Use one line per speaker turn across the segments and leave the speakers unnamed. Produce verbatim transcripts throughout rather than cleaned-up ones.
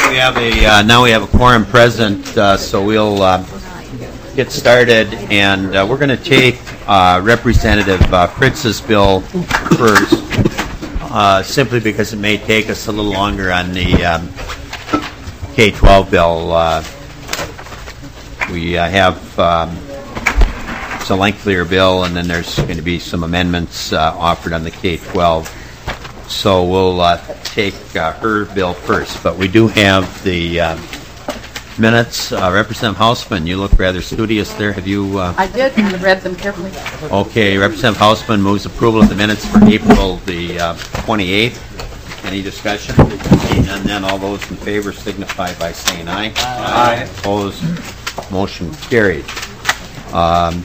we have a uh, now we have a quorum present, uh, so we'll uh, get started, and uh, we're going to take uh, Representative uh, Fritz's bill first, uh, simply because it may take us a little longer on the um, K twelve bill. Uh, we uh, have um, it's a lengthier bill, and then there's going to be some amendments uh, offered on the K twelve. So we'll uh, take uh, her bill first, but we do have the uh, minutes. Uh, Representative Hausman, you look rather studious there. Have you? Uh,
I did, and I read them carefully.
Okay, Representative Hausman moves approval of the minutes for April the uh, twenty-eighth. Any discussion? Seeing none, then all those in favor signify by saying aye. Aye. Opposed? Motion carried. Um,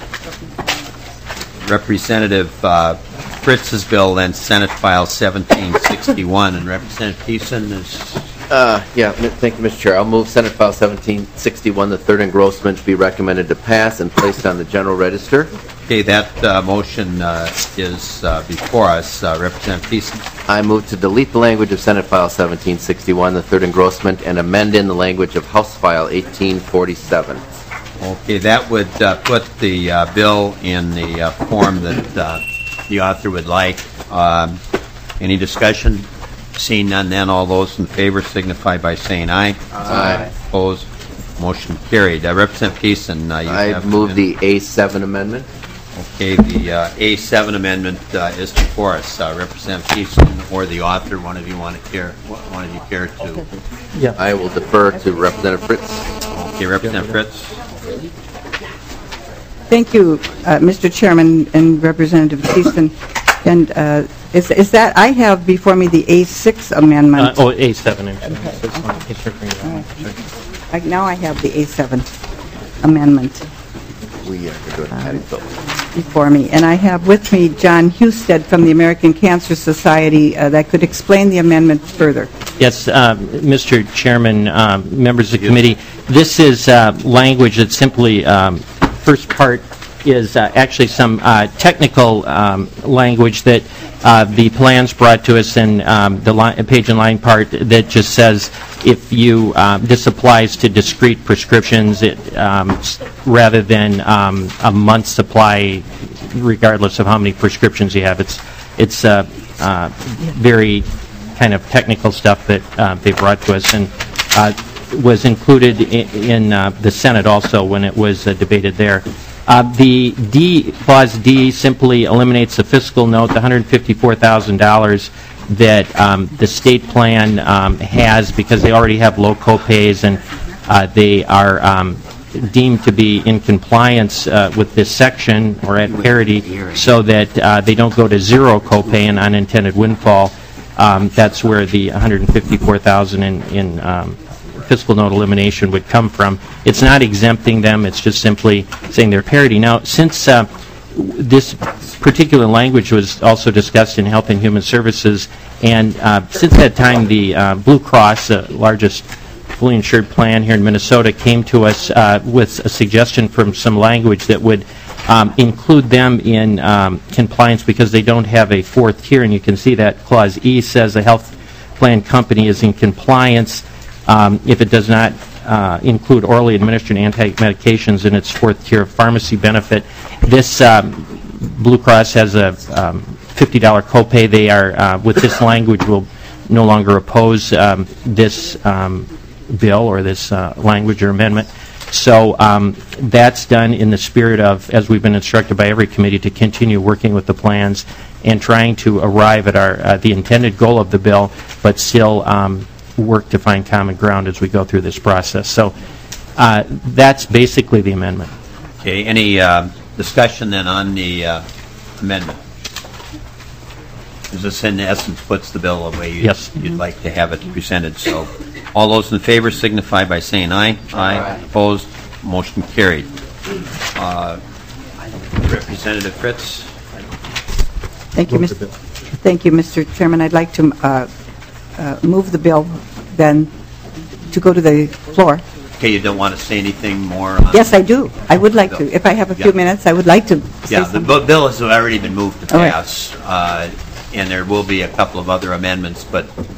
Representative uh, Fritz's bill, then Senate File seventeen sixty-one, and Representative Thiessen is...
Uh, yeah, thank you, Mister Chair. I'll move Senate File seventeen sixty-one, the third engrossment, be recommended to pass and placed on the General Register.
Okay, that uh, motion uh, is uh, before us. Uh, Representative Thiessen.
I move to delete the language of Senate File seventeen sixty-one, the third engrossment, and amend in the language of House File eighteen forty-seven.
Okay, that would uh, put the uh, bill in the uh, form that uh, the author would like. Um, any discussion? Seeing none, then all those in favor signify by saying aye.
Aye.
Opposed? Motion carried. Uh, Representative Thiessen, uh, you
I
have
move the A seven amendment.
Okay, the uh, A seven amendment uh, is before us. Uh, Representative Thiessen or the author, one of you want to care? One of you care to?
Yeah. I will defer to Representative Fritz.
Okay, Representative Fritz.
Thank you, uh, Mister Chairman and Representative Thiessen. And uh, is, is that, I have before me the A six amendment.
Uh, oh, A seven. Okay.
Right. I, now I have the A seven amendment
We uh, can do it um,
before me. And I have with me John Husted from the American Cancer Society uh, that could explain the amendment further.
Yes, uh, Mister Chairman, uh, members of the committee, this is uh, language that simply, um, first part is uh, actually some uh, technical um, language that uh, the plans brought to us in um, the line, page and line part that just says if you, uh, this applies to discrete prescriptions it, um, rather than um, a month's supply regardless of how many prescriptions you have. It's, it's uh, uh, very kind of technical stuff that uh, they brought to us and uh, was included in, in uh, the Senate also when it was uh, debated there. Uh, the D, Clause D simply eliminates the fiscal note, the one hundred fifty-four thousand dollars that um, the state plan um, has because they already have low copays and uh, they are um, deemed to be in compliance uh, with this section or at parity so that uh, they don't go to zero copay and unintended windfall. Um, that's where the one hundred fifty-four thousand dollars in, in um, fiscal note elimination would come from. It's not exempting them. It's just simply saying they're parity. Now, since uh, this particular language was also discussed in Health and Human Services, and uh, since that time, the uh, Blue Cross, the largest fully insured plan here in Minnesota, came to us uh, with a suggestion from some language that would um, include them in um, compliance because they don't have a fourth tier, and you can see that Clause E says a health plan company is in compliance Um, if it does not uh, include orally administered anti-medications in its fourth tier of pharmacy benefit. This um, Blue Cross has a um, fifty dollars copay. They are, uh, with this language, will no longer oppose um, this um, bill or this uh, language or amendment. So um, that's done in the spirit of, as we've been instructed by every committee, to continue working with the plans and trying to arrive at our uh, the intended goal of the bill, but still um, work to find common ground as we go through this process. So uh, that's basically the amendment.
Okay, any uh, discussion then on the uh, amendment? This in essence puts the bill the way you,
yes.
you'd like to have it presented. So all those in favor signify by saying aye. Aye. Aye. Opposed? Motion carried. Uh, Representative Fritz.
Thank you, Mister Thank you, Mister Chairman. I'd like to uh, uh, move the bill then to go to the floor.
Okay, you don't want to say anything more on
Yes, I do. I would like to. If I have a few
yeah.
minutes, I would like to say
Yeah,
something.
the bill has already been moved to
All right.
pass, uh, and there will be a couple of other amendments, but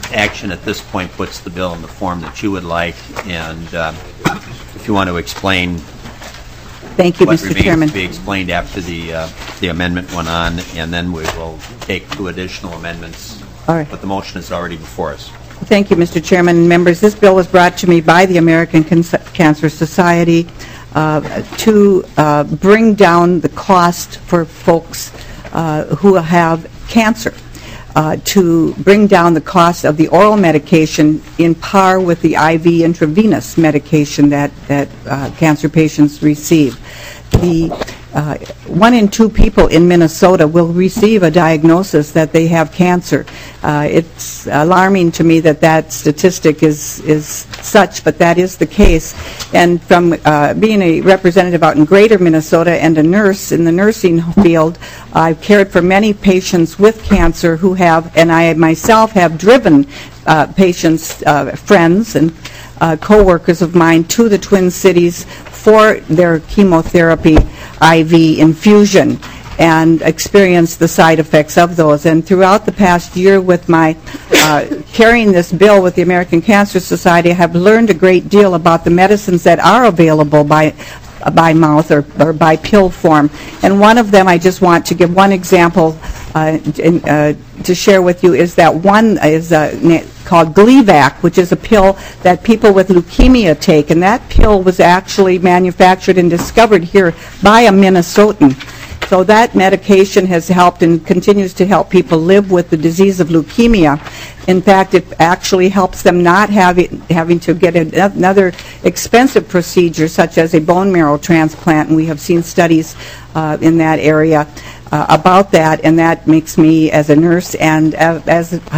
action at this point puts the bill in the form that you would like, and uh, if you want to explain
Thank you,
what
Mister
remains
Chairman.
to be explained after the uh, the amendment went on, and then we will take two additional amendments.
All right.
But the motion is already before us.
Thank you, Mister Chairman and members. This bill was brought to me by the American Cancer Society uh, to uh, bring down the cost for folks uh, who have cancer, uh, to bring down the cost of the oral medication in par with the I V intravenous medication that, that uh, cancer patients receive. The uh, one in two people in Minnesota will receive a diagnosis that they have cancer. Uh, it's alarming to me that that statistic is is such, but that is the case. And from uh, being a representative out in Greater Minnesota and a nurse in the nursing field, I've cared for many patients with cancer who have, and I myself have driven uh, patients, uh, friends, and uh, co-workers of mine to the Twin Cities for their chemotherapy I V infusion and experienced the side effects of those. And throughout the past year with my uh, carrying this bill with the American Cancer Society, I have learned a great deal about the medicines that are available by by mouth or, or by pill form. And one of them, I just want to give one example uh, in, uh, to share with you, is that one is uh, called Gleevec, which is a pill that people with leukemia take. And that pill was actually manufactured and discovered here by a Minnesotan. So that medication has helped and continues to help people live with the disease of leukemia. In fact, it actually helps them not have it, having to get a, another expensive procedure such as a bone marrow transplant, and we have seen studies uh, in that area uh, about that, and that makes me, as a nurse and uh, as a,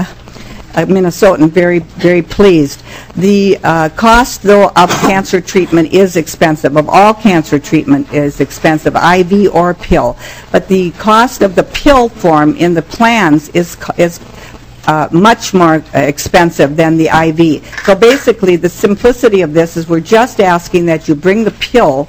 a Minnesotan, very, very pleased. The uh, cost, though, of cancer treatment is expensive. Of all cancer treatment is expensive, I V or pill. But the cost of the pill form in the plans is is uh, much more expensive than the I V. So basically, the simplicity of this is we're just asking that you bring the pill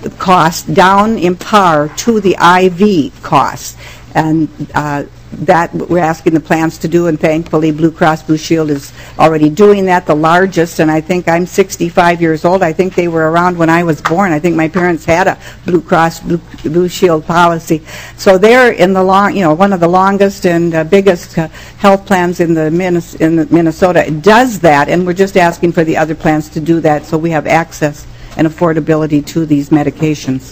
cost down in par to the I V cost. And uh, that we're asking the plans to do, and thankfully Blue Cross Blue Shield is already doing that, the largest. And I think I'm sixty-five years old. I think they were around when I was born. I think my parents had a Blue Cross Blue, Blue Shield policy. So they're in the long, you know, one of the longest and uh, biggest uh, health plans in the, Minnes- in the Minnesota. It does that, and we're just asking for the other plans to do that so we have access and affordability to these medications.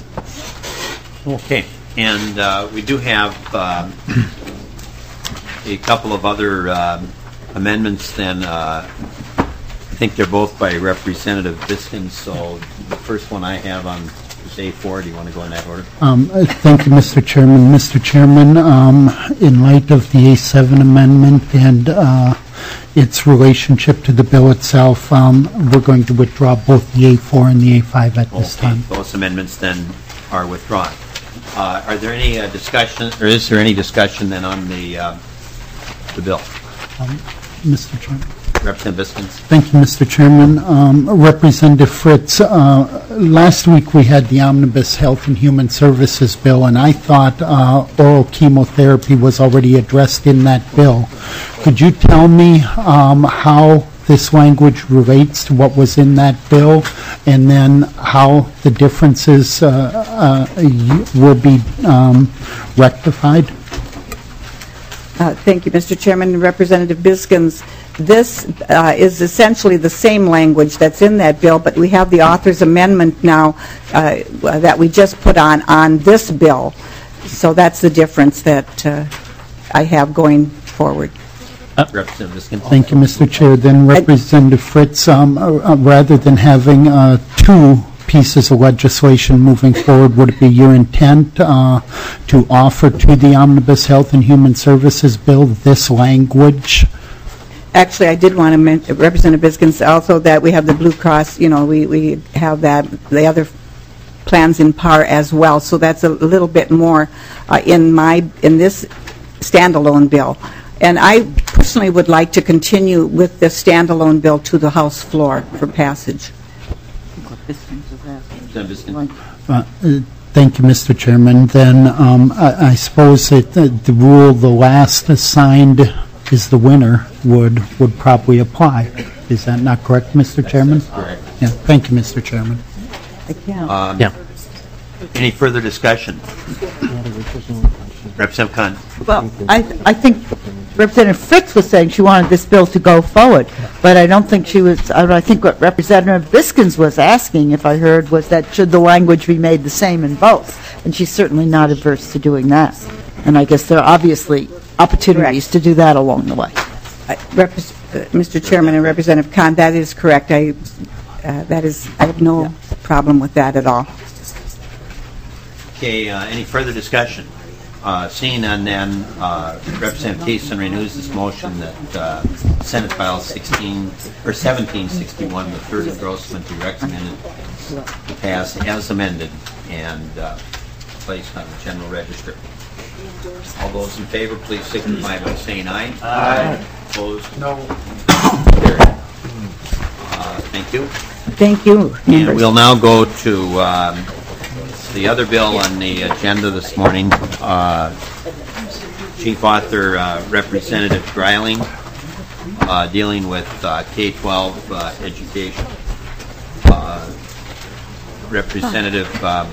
Okay. And uh, we do have uh, a couple of other uh, amendments then. Uh, I think they're both by Representative Biskins, so the first one I have on is A four. Do you want to go in that order?
Um, uh, thank you, Mister Chairman. Mister Chairman, um, in light of the A seven amendment and uh, its relationship to the bill itself, um, we're going to withdraw both the A four and the A five at this
Okay.
time.
Those amendments then are withdrawn. Uh, are there any uh, discussion, or is there any discussion then on the uh, the bill?
Um, Mister Chairman.
Representative Biskins.
Thank you, Mister Chairman. Um, Representative Fritz, uh, last week we had the Omnibus Health and Human Services bill, and I thought uh, oral chemotherapy was already addressed in that bill. Could you tell me um, how this language relates to what was in that bill, and then how the differences uh, uh, will be um, rectified?
Uh, thank you, Mister Chairman. Representative Biskins, this uh, is essentially the same language that's in that bill, but we have the author's amendment now uh, that we just put on on this bill. So that's the difference that uh, I have going forward.
Representative Biskins.
Thank you, Mister Chair. Then Representative Fritz, um, uh, uh, rather than having uh, two pieces of legislation moving forward, would it be your intent uh, to offer to the Omnibus Health and Human Services bill this language?
Actually, I did want to mention, Representative Biskins, also that we have the Blue Cross, you know, we, we have that, the other plans in par as well. So that's a little bit more uh, in my, in this standalone bill. And I personally would like to continue with the standalone bill to the House floor for passage.
Uh, uh, thank you, Mister Chairman. Then um, I, I suppose that the, the rule, the last assigned is the winner would, would probably apply. Is that not correct, Mister Chairman?
Correct.
Yeah, thank you, Mister Chairman.
I can't.
Um,
Yeah.
Any further discussion? Representative Khan.
Well, I, I think Representative Fritz was saying she wanted this bill to go forward, but I don't think she was, I I think what Representative Biskins was asking, if I heard, was that should the language be made the same in both? And she's certainly not averse to doing that. And I guess there are obviously opportunities to do that along the way.
I- Repres- uh, Mister Chairman and Representative Khan, that is correct. I, uh, that is, I have no problem with that at all.
Okay, uh, any further discussion? Uh, Seeing none, then, uh, Representative Thiessen renews this motion that uh, Senate File sixteen, or seventeen sixty-one, the third engrossment, be recommended to pass as amended and uh, placed on the general register. All those in favor, please signify by saying aye. Aye. Opposed? No. Carried. Uh, Thank you.
Thank you,
And
members.
we'll now go to um, the other bill on the agenda this morning. Uh, Chief Author uh, Representative Greiling, uh, dealing with uh, K twelve uh, education. Uh, Representative um,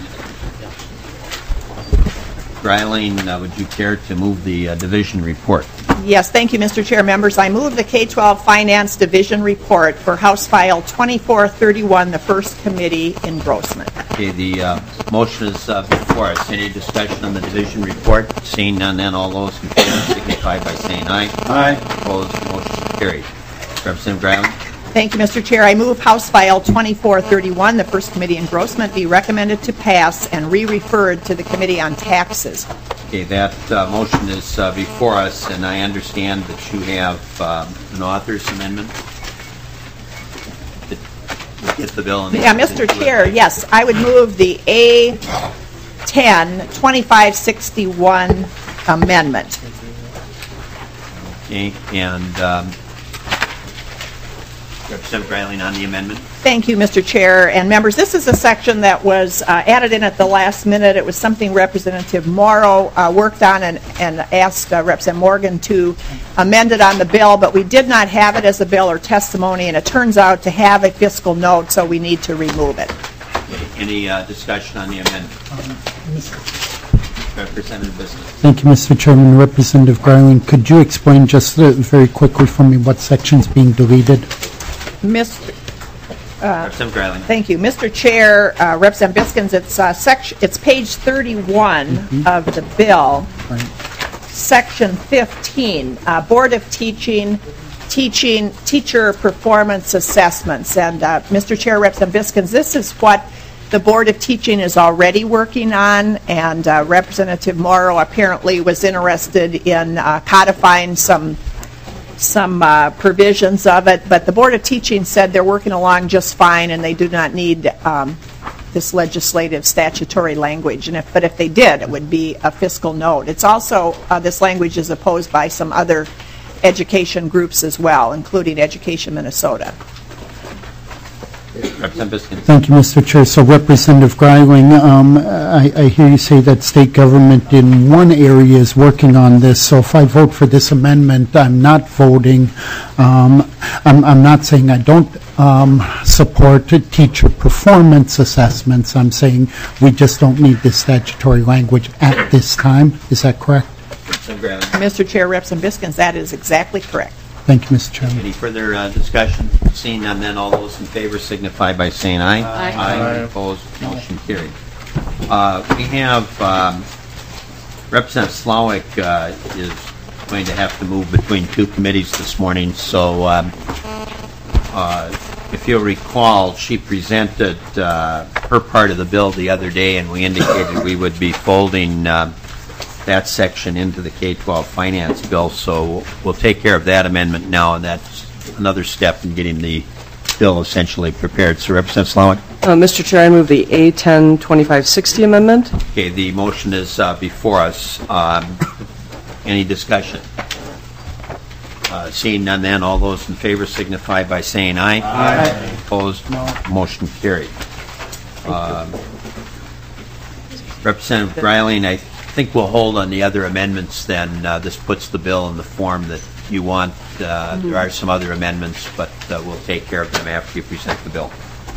Greiling, uh, would you care to move the uh, division report?
Yes, thank you, Mister Chair. Members, I move the K twelve Finance Division Report for House File twenty-four thirty-one, the First Committee Engrossment.
Okay, the uh, motion is uh, before us. Any discussion on the division report? Seeing none, then all those in favor signify by saying aye. Aye. Opposed? Motion carried. Representative Greiling.
Thank you, Mister Chair. I move House File twenty-four thirty-one, the First Committee Engrossment, be recommended to pass and re-referred to the Committee on Taxes.
Okay, that uh, motion is uh, before us, and I understand that you have um, an author's amendment to get the bill. In
Yeah, Mister Chair, yes, I would move the A ten twenty-five sixty-one amendment.
Okay, and um, Representative Greiling on the amendment.
Thank you, Mister Chair and members. This is a section that was uh, added in at the last minute. It was something Representative Morrow uh, worked on and, and asked uh, Representative Morgan to amend it on the bill, but we did not have it as a bill or testimony, and it turns out to have a fiscal note, so we need to remove it.
Okay, any uh, discussion on the amendment? Representative Biskins.
Thank you, Mister Chairman. Representative Greiling, could you explain just uh, very quickly for me what section's being deleted?
Mister
Representative Greiling.
Thank you, Mister Chair, uh, Representative Biskins. It's uh, section. It's page thirty-one mm-hmm. of the bill,
Right.
section fifteen, uh, Board of Teaching, teaching teacher performance assessments. And uh, Mister Chair, Representative Biskins, this is what the Board of Teaching is already working on, and uh, Representative Morrow apparently was interested in uh, codifying some some uh, provisions of it, but the Board of Teaching said they're working along just fine and they do not need um, this legislative statutory language. And if, but if they did, it would be a fiscal note. It's also, uh, this language is opposed by some other education groups as well, including Education Minnesota.
Representative Biskins.
Thank you, Mister Chair. So Representative Greiling, um, I, I hear you say that state government in one area is working on this. So if I vote for this amendment, I'm not voting. Um, I'm, I'm not saying I don't um, support teacher performance assessments. I'm saying we just don't need this statutory language at this time. Is that correct?
Representative Greiling.
Mister Chair, Representative Biskins, that is exactly correct.
Thank you, Mister Chairman.
Any further uh, discussion? Seeing none, then all those in favor signify by saying aye. Aye. Aye. Opposed? Motion carried. Uh, we have um, Representative Slawik uh, is going to have to move between two committees this morning. So, um, uh, if you'll recall, she presented uh, her part of the bill the other day, and we indicated we would be folding Uh, that section into the K twelve finance bill, so we'll take care of that amendment now, and that's another step in getting the bill essentially prepared. So, Representative Slawik.
Uh, Mister Chair, I move the A ten twenty-five sixty amendment.
Okay, the motion is uh, before us. Um, any discussion? Uh, seeing none, then all those in favor signify by saying aye. Aye. Opposed? No. Motion carried. Um, Representative Greiling, I think we'll hold on the other amendments, then uh, this puts the bill in the form that you want, uh, there are some other amendments, but uh, we'll take care of them after you present the bill.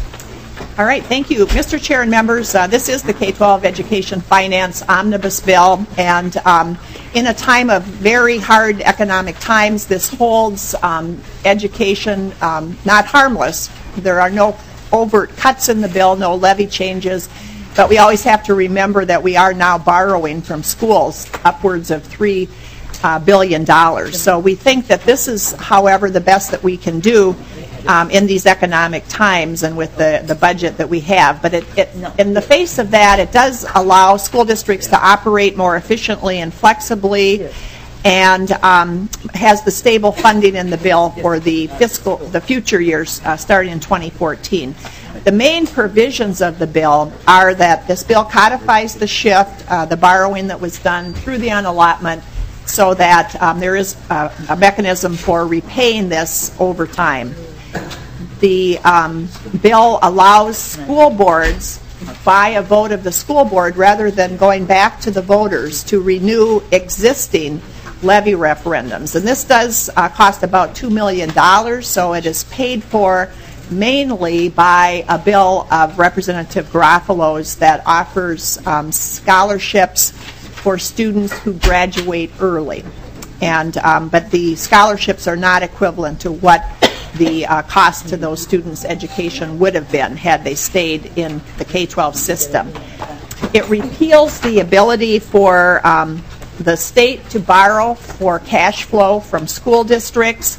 All right, thank you. Mister Chair and members, uh, this is the K twelve Education Finance Omnibus Bill, and um, in a time of very hard economic times, this holds um, education um, not harmless. There are no overt cuts in the bill, no levy changes, but we always have to remember that we are now borrowing from schools upwards of three uh, billion dollars. So we think that this is, however, the best that we can do um, in these economic times and with the, the budget that we have. But it, it, in the face of that, it does allow school districts to operate more efficiently and flexibly, and um, has the stable funding in the bill for the fiscal, the future years uh, starting in twenty fourteen. The main provisions of the bill are that this bill codifies the shift, uh, the borrowing that was done through the unallotment, so that um, there is a, a mechanism for repaying this over time. The um, bill allows school boards, by a vote of the school board, rather than going back to the voters, to renew existing levy referendums. And this does uh, cost about two million dollars, so it is paid for mainly by a bill of Representative Garofalo's that offers um, scholarships for students who graduate early. And um, but the scholarships are not equivalent to what the uh, cost to those students' education would have been had they stayed in the K twelve system. It repeals the ability for um, the state to borrow for cash flow from school districts,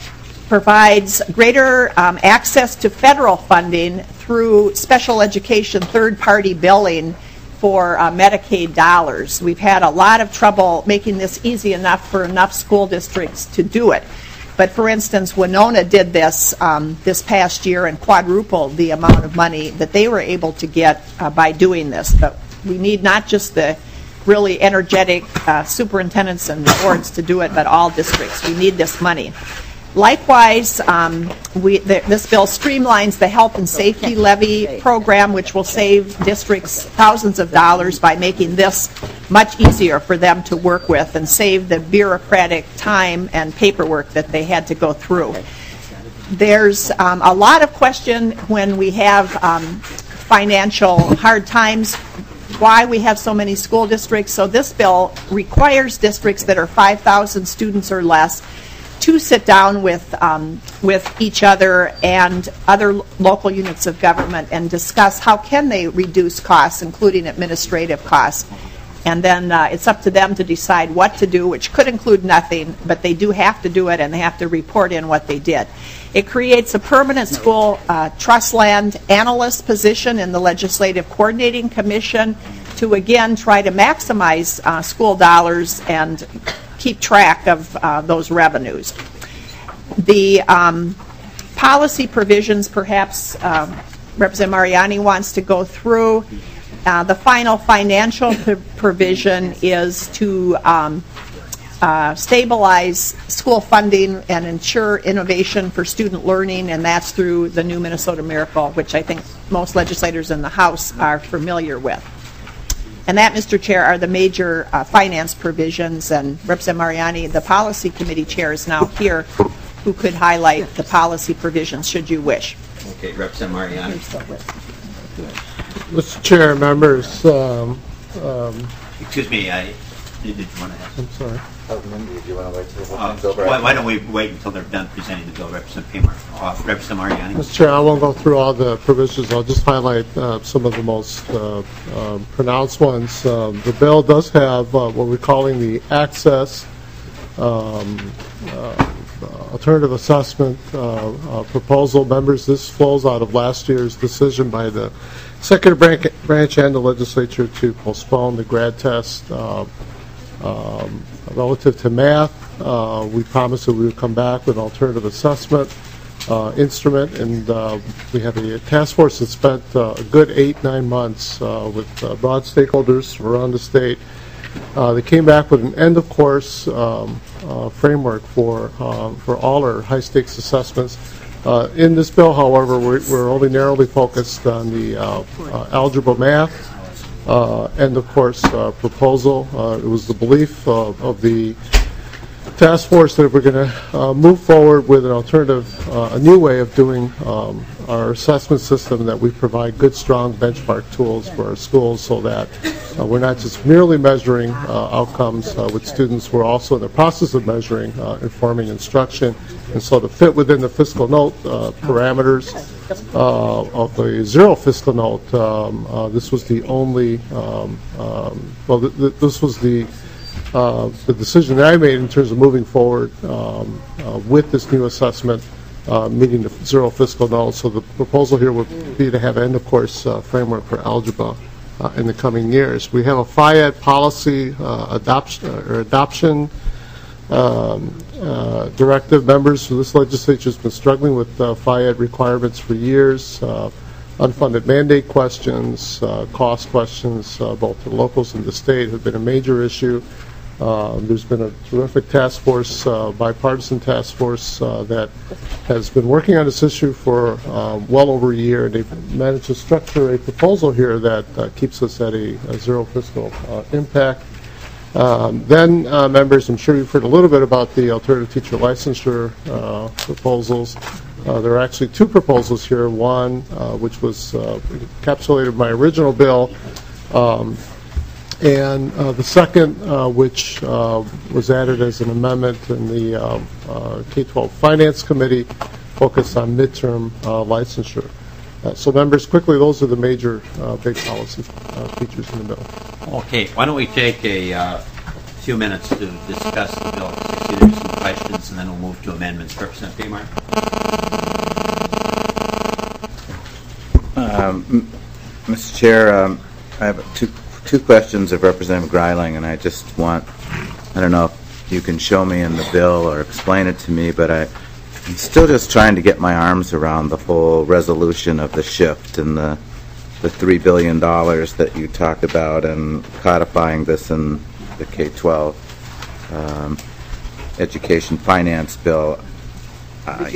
provides greater um, access to federal funding through special education third-party billing for uh, Medicaid dollars. We've had a lot of trouble making this easy enough for enough school districts to do it. But for instance, Winona did this um, this past year and quadrupled the amount of money that they were able to get uh, by doing this. But we need not just the really energetic uh, superintendents and boards to do it, but all districts. We need this money. Likewise, um, we, the, this bill streamlines the health and safety levy program, which will save districts thousands of dollars by making this much easier for them to work with and save the bureaucratic time and paperwork that they had to go through. There's um, a lot of question when we have um, financial hard times, why we have so many school districts. So this bill requires districts that are five thousand students or less to sit down with um, with each other and other lo- local units of government and discuss how can they reduce costs, including administrative costs. And then uh, it's up to them to decide what to do, which could include nothing, but they do have to do it, and they have to report in what they did. It creates a permanent school uh, trust land analyst position in the Legislative Coordinating Commission to, again, try to maximize uh, school dollars and keep track of uh, those revenues. The um, policy provisions, perhaps um, Representative Mariani wants to go through. Uh, the final financial pr- provision is to um, uh, stabilize school funding and ensure innovation for student learning, and that's through the new Minnesota Miracle, which I think most legislators in the House are familiar with. And that, Mister Chair, are the major uh, finance provisions. And Representative Mariani, the Policy Committee Chair, is now here, who could highlight the policy provisions, should you wish.
Okay, Representative Mariani.
Mister Chair, members, um, um,
Excuse me, I, did you want to ask?
I'm sorry.
Oh, Mindy, do you want to wait till the
Uh,
thing's over?
why, why don't we wait until they're done presenting the bill, Representative Paymer, uh, Representative Mariani?
Mister Chair, I won't go through all the provisions. I'll just highlight uh, some of the most uh, uh, pronounced ones. Um, the bill does have uh, what we're calling the access um, uh, alternative assessment uh, uh, proposal. Members, this flows out of last year's decision by the executive branch, branch and the legislature to postpone the grad test uh, um, relative to math. Uh, we promised that we would come back with an alternative assessment uh, instrument, and uh, we have a task force that spent uh, a good eight, nine months uh, with uh, broad stakeholders around the state. Uh, they came back with an end-of-course um, uh, framework for uh, for all our high-stakes assessments. Uh, in this bill, however, we're, we're only narrowly focused on the uh, uh, algebra math uh, end-of-course uh, proposal. Uh, it was the belief of, of the task force that we're going to uh, move forward with an alternative, uh, a new way of doing um, our assessment system, that we provide good, strong benchmark tools for our schools so that uh, we're not just merely measuring uh, outcomes uh, with students, we're also in the process of measuring uh, informing instruction. And so to fit within the fiscal note uh, parameters uh, of the zero fiscal note, um, uh, this was the only, um, um, well, th th this was the Uh, the decision that I made in terms of moving forward um, uh, with this new assessment, uh, meeting the zero fiscal note. So the proposal here would be to have an end of course uh, framework for algebra uh, in the coming years. We have a F I A D policy uh, adoption or adoption um, uh, directive. Members of this legislature has been struggling with uh, F I A D requirements for years. Uh, unfunded mandate questions, uh, cost questions, uh, both to the locals and the state, have been a major issue. Uh, there's been a terrific task force, uh, bipartisan task force, uh, that has been working on this issue for uh, well over a year, and they've managed to structure a proposal here that uh, keeps us at a, a zero fiscal uh, impact. Um, then, uh, members, I'm sure you've heard a little bit about the alternative teacher licensure uh, proposals. Uh, there are actually two proposals here. One, uh, which was uh, encapsulated in my original bill, um, and uh, the second, uh, which uh, was added as an amendment in the uh, uh, K twelve Finance Committee, focused on midterm uh, licensure. Uh, so, members, quickly, those are the major uh, big policy uh, features in the bill.
Okay, why don't we take a uh, few minutes to discuss the bill? I see there's some questions, and then we'll move to amendments. Representative Pamar.
Um, Mister Chair, um, I have two two questions of Representative Greiling, and I just want, I don't know if you can show me in the bill or explain it to me, but I, I'm still just trying to get my arms around the whole resolution of the shift and the the three billion dollars that you talk about and codifying this in the K twelve um, education finance bill. Uh,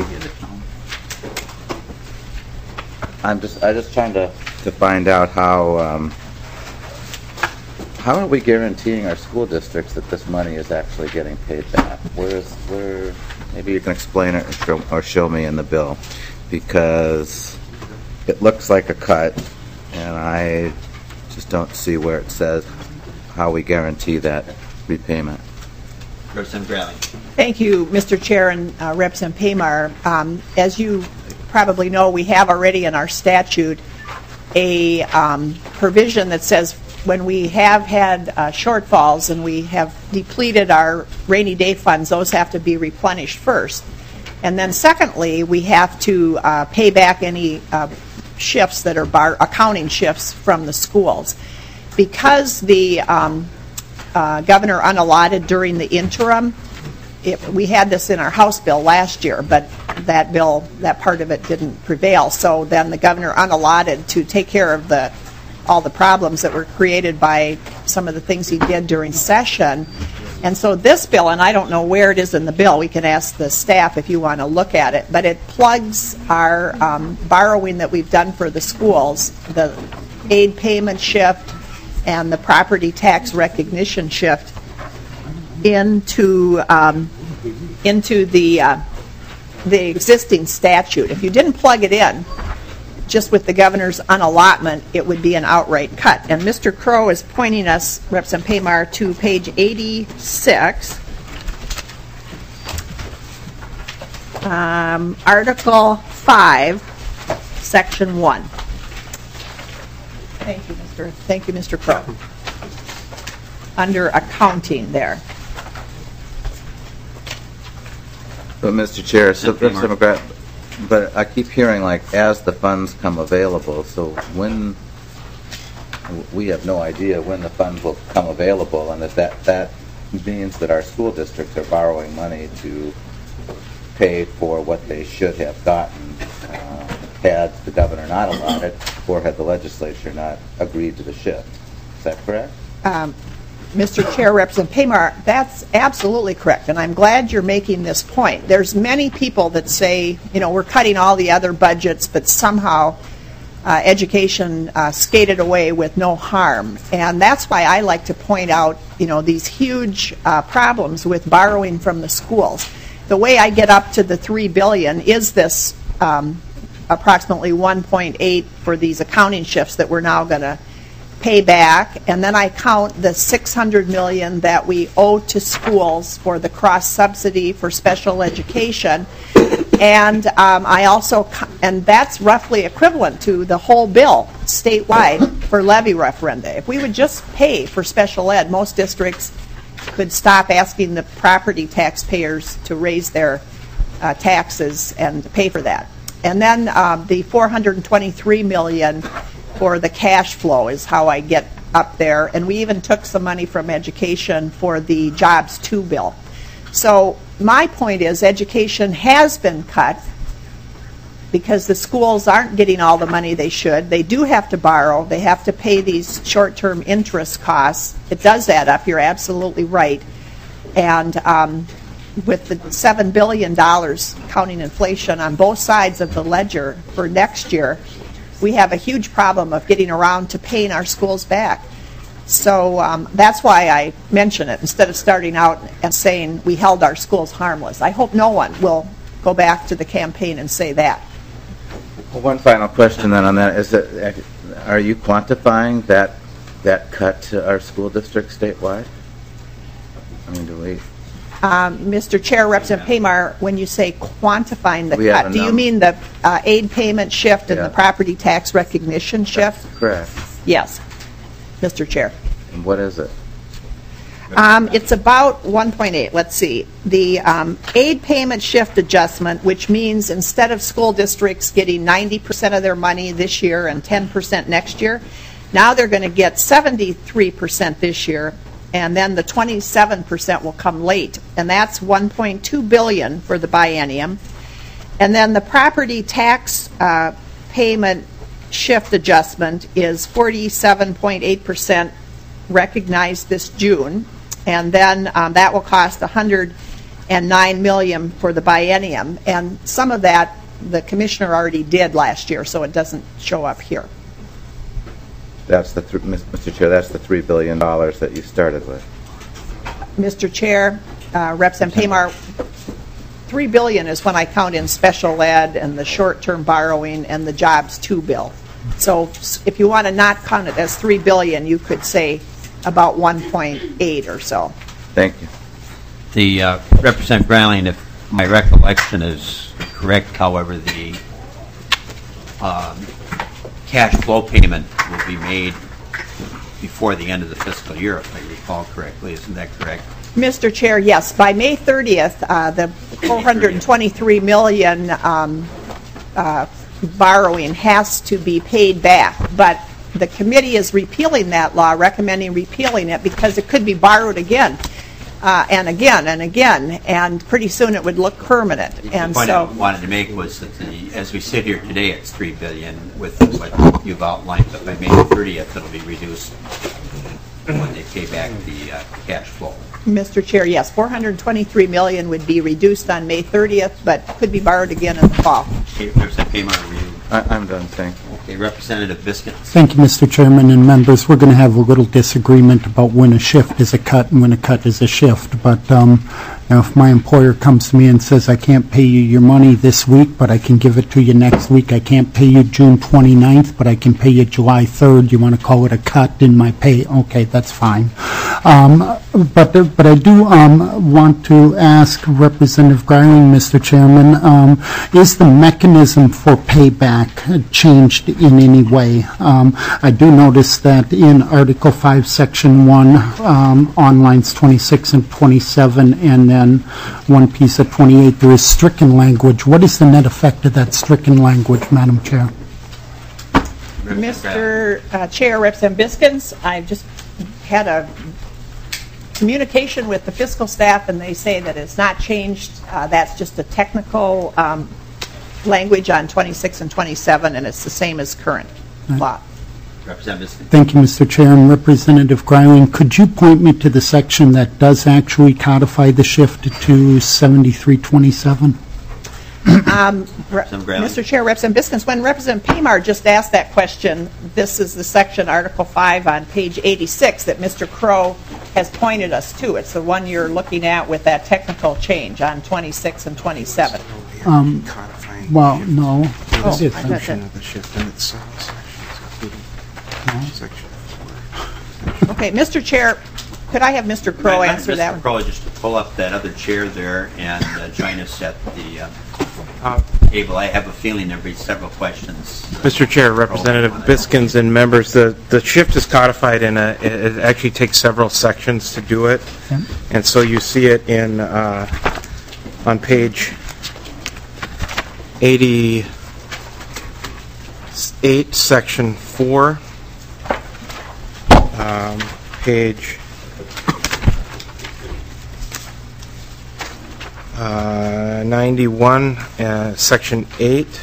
I'm just I just trying to, to find out how um, how are we guaranteeing our school districts that this money is actually getting paid back? Where is where? Maybe you can explain it or show, or show me in the bill, because it looks like a cut, and I just don't see where it says how we guarantee that repayment.
Representative Greiling.
Thank you, Mister Chair and uh, Representative Pamar. Um, as you probably know, we have already in our statute a um, provision that says when we have had uh, shortfalls and we have depleted our rainy day funds, those have to be replenished first. And then secondly, we have to uh, pay back any uh, shifts that are bar accounting shifts from the schools. Because the um, uh, governor unallotted during the interim, it, we had this in our House bill last year, but that bill, that part of it didn't prevail. So then the governor unallotted to take care of the all the problems that were created by some of the things he did during session. And so this bill, and I don't know where it is in the bill, we can ask the staff if you want to look at it, but it plugs our um, borrowing that we've done for the schools, the aid payment shift and the property tax recognition shift, into um, into the uh, the existing statute. If you didn't plug it in, just with the governor's unallotment, it would be an outright cut. And Mister Crow is pointing us, Representative Pamar, to page eighty-six, um, Article five, Section one. Thank you, Mister Thank you, Mister Crow. Under accounting there.
But Mister Chair, so Representative McGrath, but I keep hearing, like, as the funds come available, so when, we have no idea when the funds will come available, and if that, that means that our school districts are borrowing money to pay for what they should have gotten uh, had the governor not allowed it, or had the legislature not agreed to the shift. Is that correct?
Um, Mister Chair, Representative Pamar, that's absolutely correct, and I'm glad you're making this point. There's many people that say, you know, we're cutting all the other budgets, but somehow uh, education uh, skated away with no harm. And that's why I like to point out, you know, these huge uh, problems with borrowing from the schools. The way I get up to the three billion dollars is this um, approximately one point eight for these accounting shifts that we're now going to pay back, and then I count the six hundred million dollars that we owe to schools for the cross subsidy for special education, and um, I also, and that's roughly equivalent to the whole bill statewide for levy referenda. If we would just pay for special ed, most districts could stop asking the property taxpayers to raise their uh, taxes and pay for that. And then um, the four hundred twenty-three million dollars for the cash flow is how I get up there. And we even took some money from education for the Jobs two bill. So my point is education has been cut because the schools aren't getting all the money they should. They do have to borrow. They have to pay these short-term interest costs. It does add up. You're absolutely right. And um, with the seven billion dollars counting inflation on both sides of the ledger for next year, we have a huge problem of getting around to paying our schools back. So um, that's why I mention it instead of starting out and saying we held our schools harmless. I hope no one will go back to the campaign and say that.
Well, one final question then on that. Is it, are you quantifying that that cut to our school district statewide? I mean, do we...
Um, Mister Chair, Representative Paymar, when you say quantifying the
We have
cut,
a
do you
number.
mean the uh, aid payment shift and
Yeah.
the property tax recognition shift?
Correct.
Yes, Mister Chair.
And what is it?
Um, it's about one point eight. Let's see. The um, aid payment shift adjustment, which means instead of school districts getting ninety percent of their money this year and ten percent next year, now they're going to get seventy-three percent this year, and then the twenty-seven percent will come late, and that's one point two billion dollars for the biennium. And then the property tax uh, payment shift adjustment is forty-seven point eight percent recognized this June, and then um, that will cost one hundred nine million dollars for the biennium, and some of that the commissioner already did last year, so it doesn't show up here.
That's the th- Mister Chair. That's the three billion dollars that you started with.
Mister Chair, uh, Representative Paymar, three billion dollars is when I count in special ed and the short-term borrowing and the Jobs two bill. So if you want to not count it as three billion dollars, you could say about one point eight or so.
Thank you.
The uh, Representative Greiling, if my recollection is correct, however, the um, cash flow payment will be made before the end of the fiscal year, if I recall correctly. Isn't that correct?
Mister Chair, yes. By May thirtieth, uh, the four hundred twenty-three million dollars um, uh, borrowing has to be paid back, but the committee is repealing that law, recommending repealing it because it could be borrowed again uh, and again and again, and pretty soon it would look permanent. And
the point
so,
I wanted to make was that the, as we sit here today, it's three billion dollars with what you've outlined, but by May thirtieth, it'll be reduced when they pay back the uh, cash flow.
Mister Chair, yes, four hundred twenty-three million dollars would be reduced on May thirtieth, but could be borrowed again in the fall.
Okay, Representative Paymar, are you?
I, I'm done. Thank you.
Okay, Representative Biskins.
Thank you, Mister Chairman and members. We're going to have a little disagreement about when a shift is a cut and when a cut is a shift. But um, now if my employer comes to me and says, I can't pay you your money this week, but I can give it to you next week. I can't pay you June twenty-ninth, but I can pay you July third. You want to call it a cut in my pay? Okay, that's fine. Um, but but I do um, want to ask Representative Greiling, Mister Chairman, um, is the mechanism for payback changed in any way? Um, I do notice that in Article five, Section one, um, on lines twenty-six and twenty-seven, and then one piece of twenty-eight, there is stricken language. What is the net effect of that stricken language, Madam Chair?
Mister Uh, Chair, Representative Biskins, I've just had a communication with the fiscal staff, and they say that it's not changed. Uh, that's just a technical um, language on twenty-six and twenty-seven, and it's the same as current law.
Representative Biskins.
Thank you, Mister Chair. And Representative Greiling, could you point me to the section that does actually codify the shift to seventy-three twenty-seven?
Um, Re-
Representative Grayling.
Mister Chair, Representative Biskins, when Representative Pamar just asked that question, this is the section, Article five on page eighty-six, that Mister Crow has pointed us to. It's the one you're looking at with that technical change on twenty-six and twenty-seven.
Um, Well, no.
Oh,
This is-
I got that.
of the shift in itself, section
Okay, Mister Chair, could I have Mister Crow
Right,
answer that
Mister
one?
Crowe, just to pull up that other chair there and uh, join us at the uh,
Uh,
table. I have a feeling there'll be several questions.
Mister Chair, Representative Biskins and members, the, the shift is codified in a, it it actually takes several sections to do it.
Okay.
And so you see it in, uh, on page eighty-eight, section four, um, page uh, ninety-one, uh, section eight,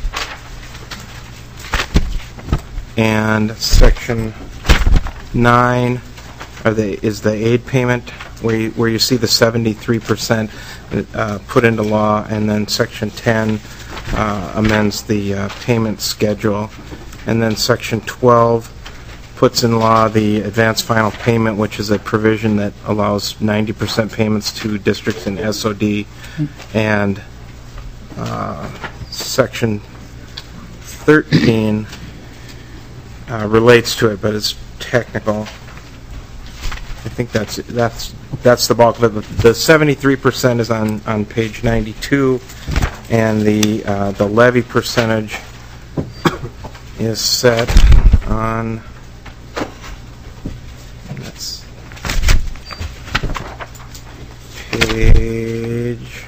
and section nine are the, is the aid payment, where you, where you see the seventy-three percent uh, put into law, and then section ten uh, amends the uh, payment schedule, and then section twelve puts in law the advance final payment, which is a provision that allows ninety percent payments to districts in S O D, and uh, section thirteen uh, relates to it, but it's technical. I think that's that's that's the bulk of it. The seventy-three percent is on on page ninety-two, and the uh, the levy percentage is set on. That's page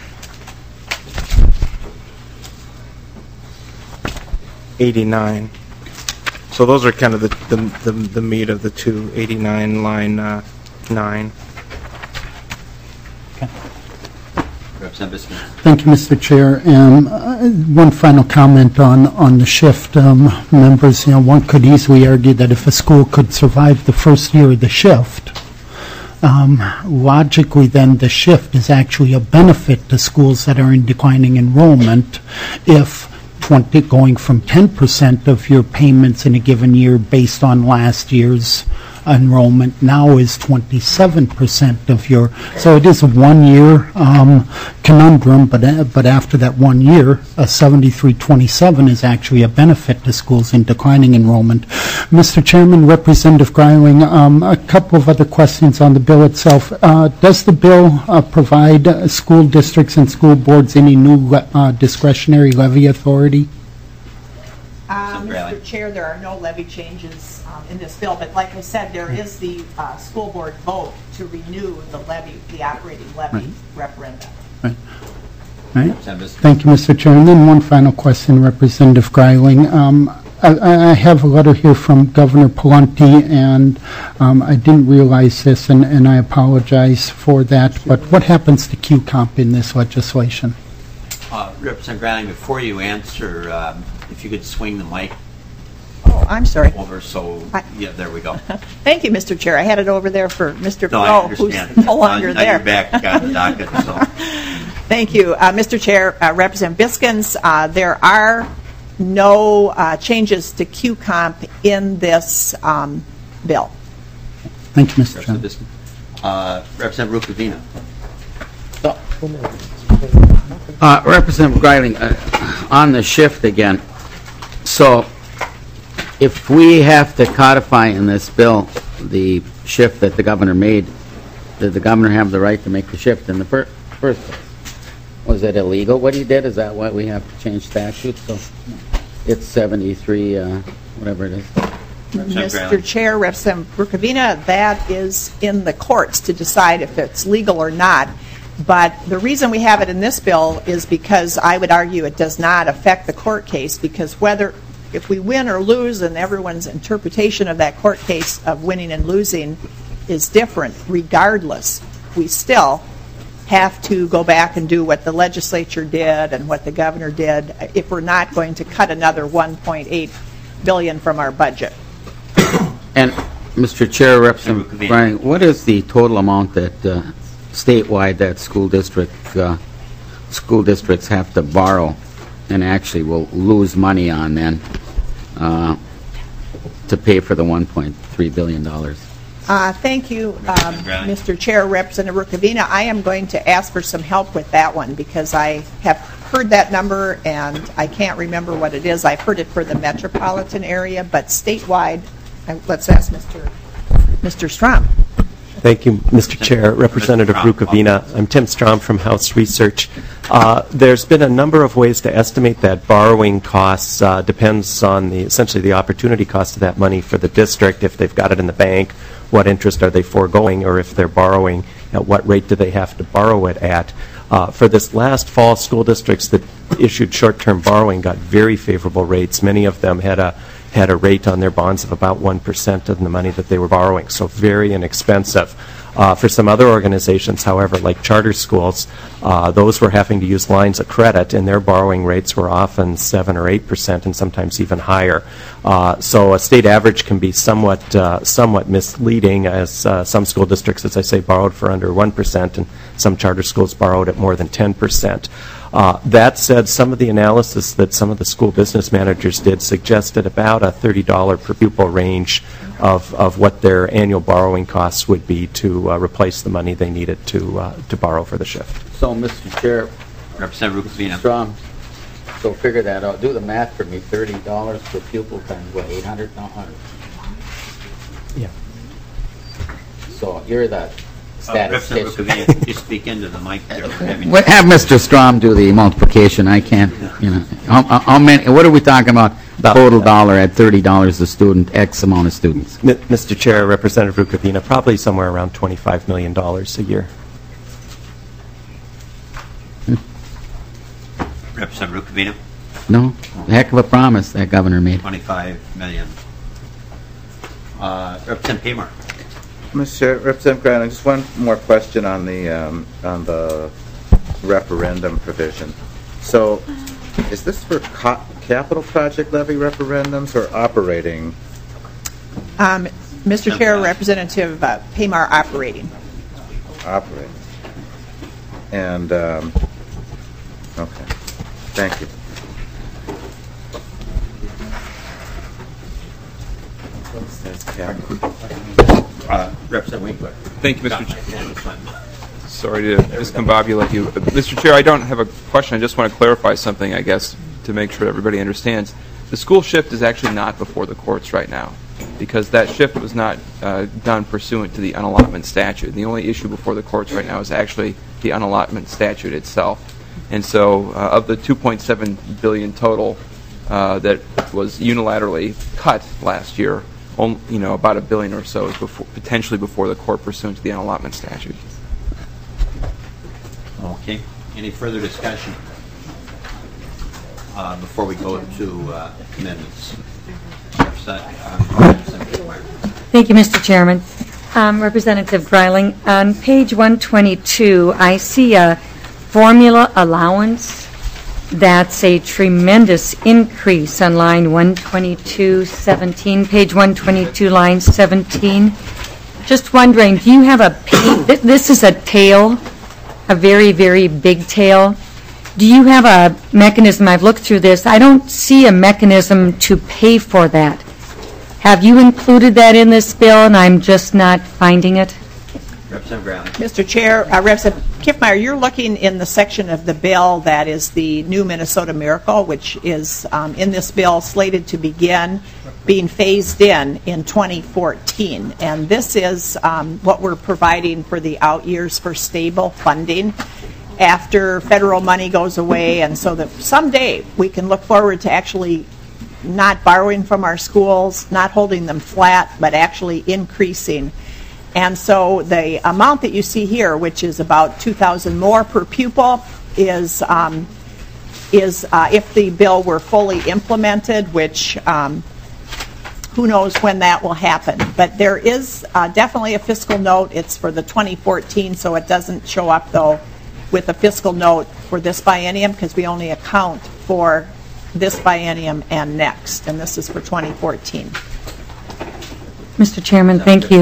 eighty-nine. So those are kind of the the, the, the meat of the two, eighty-nine line uh, nine.
Representative Biskins.
Thank you, Mister Chair. Um, uh, One final comment on, on the shift. Um, Members, you know, one could easily argue that if a school could survive the first year of the shift, um, logically then the shift is actually a benefit to schools that are in declining enrollment if twenty, going from ten percent of your payments in a given year based on last year's enrollment now is twenty-seven percent of your, so it is a one-year um, conundrum, but uh, but after that one year, a seventy-three twenty-seven is actually a benefit to schools in declining enrollment. Mister Chairman, Representative Greiling, um, a couple of other questions on the bill itself. Uh, does the bill uh, provide uh, school districts and school boards any new le- uh, discretionary levy authority?
Uh, Mister
Grayling.
Chair, there are no levy changes um, in this bill, but like I said, there is the uh, school board vote to renew the levy, the operating levy
Right.
referendum.
Right. Right.
Representative Biskins.
Thank you, Mister Chair. And then one final question, Representative Greiling. Um, I, I have a letter here from Governor Pawlenty, and um, I didn't realize this, and, and I apologize for that, but what happens to Q COMP in this legislation?
Uh, Representative Greiling, before you answer, um, if you could swing the mic
Oh, I'm sorry.
over so,
I-
yeah, there we go.
Thank you, Mister Chair. I had it over there for Mister
No, I
Crow,
understand.
who's no longer
Now
there.
you're back on the docket, so.
Thank you. Uh, Mister Chair, uh, Representative Biskins, uh, there are no uh, changes to Q COMP in this um, bill.
Thank you, Mister Chairman.
Representative Biskins. Uh, Representative Rukavina.
Uh, Representative Greiling, uh, on the shift again, so if we have to codify in this bill the shift that the governor made, did the governor have the right to make the shift in the fir- first place? Was it illegal what he did? Is that why we have to change statutes? So it's seventy-three, uh, whatever it is.
Representative
Mister
Greiling.
Chair, Representative Rukavina, that is in the courts to decide if it's legal or not. But the reason we have it in this bill is because I would argue it does not affect the court case, because whether, if we win or lose, and everyone's interpretation of that court case of winning and losing is different, regardless, we still have to go back and do what the legislature did and what the governor did if we're not going to cut another one point eight billion dollars from our budget.
And, Mister Chair, Representative
Rukavina.
Greiling, what is the total amount that uh, statewide that school district uh, school districts have to borrow and actually will lose money on then uh, to pay for the one point three billion dollars?
Uh, Thank you, um, Mister Chair, Representative Rukavina. I am going to ask for some help with that one because I have heard that number and I can't remember what it is. I've heard it for the metropolitan area, but statewide, I- let's ask Mister Mister Strom.
Thank you, Mister Chair. Representative Rukavina. I'm Tim Strom from House Research. Uh, there's been a number of ways to estimate that borrowing costs. Uh, depends on the essentially the opportunity cost of that money for the district. If they've got it in the bank, what interest are they foregoing, or if they're borrowing, at what rate do they have to borrow it at? Uh, for this last fall, school districts that issued short-term borrowing got very favorable rates. Many of them had a had a rate on their bonds of about one percent of the money that they were borrowing, so very inexpensive. Uh, for some other organizations, however, like charter schools, uh, those were having to use lines of credit, and their borrowing rates were often seven or eight percent, and sometimes even higher. Uh, so a state average can be somewhat uh, somewhat misleading, as uh, some school districts, as I say, borrowed for under one percent, and some charter schools borrowed at more than ten percent. Uh, that said, some of the analysis that some of the school business managers did suggested about a thirty dollars per pupil range of, of what their annual borrowing costs would be to uh, replace the money they needed to uh, to borrow for the shift.
So, Mister Chair,
Representative Rukavina.
Strom, so figure that out. Do the math for me. thirty dollars per pupil times what, eight hundred? No, one hundred.
Yeah.
So you're the
Uh, Representative
statistician.
Rukavina, could you speak into the mic there? We're having-
Well, have Mister Strom do the multiplication. I can't, you know. How, how- how many, what are we talking about? Total dollar at thirty dollars a student, X amount of students.
Mi- Mister Chair, Representative Rukavina, probably somewhere around twenty-five million dollars a year.
Representative Rukavina,
No? Heck of a promise that governor made.
twenty-five million. Uh, Representative Paymer.
Mister Chair, Representative Greiling, just one more question on the um, on the referendum provision. So, is this for ca- capital project levy referendums or operating?
Um, Mister Chair, Representative uh, Paymar operating.
Operating. And um, okay, thank you. That's capital.
Uh, Representative Winkler.
Thank you, Mister Chair. Sorry to discombobulate you. Uh, Mister Chair, I don't have a question. I just want to clarify something, I guess, to make sure everybody understands. The school shift is actually not before the courts right now, because that shift was not uh, done pursuant to the unallotment statute. The only issue before the courts right now is actually the unallotment statute itself. And so uh, of the two point seven billion dollars total uh, that was unilaterally cut last year, on, you know, about a billion or so is before, potentially before the court pursuant to the unallotment statute.
Okay. Any further discussion uh, before we go to uh, amendments?
Thank you, Mister Chairman. Um, Representative Greiling, on page one twenty-two, I see a formula allowance. That's a tremendous increase on line one twenty-two seventeen, page one twenty-two, line seventeen. Just wondering, do you have a pay, th- this is a tail, a very, very big tail. Do you have a mechanism? I've looked through this. I don't see a mechanism to pay for that. Have you included that in this bill, and I'm just not finding it?
Representative Greiling.
Mister Chair, uh, Representative Kiffmeyer, you're looking in the section of the bill that is the new Minnesota Miracle, which is um, in this bill slated to begin being phased in in twenty fourteen. And this is um, what we're providing for the out years for stable funding after federal money goes away, and so that someday we can look forward to actually not borrowing from our schools, not holding them flat, but actually increasing. And so the amount that you see here, which is about two thousand more per pupil, is um, is uh, if the bill were fully implemented, which um, who knows when that will happen. But there is uh, definitely a fiscal note. It's for the twenty fourteen, so it doesn't show up, though, with a fiscal note for this biennium, because we only account for this biennium and next, and this is for twenty fourteen.
Mister Chairman, thank you.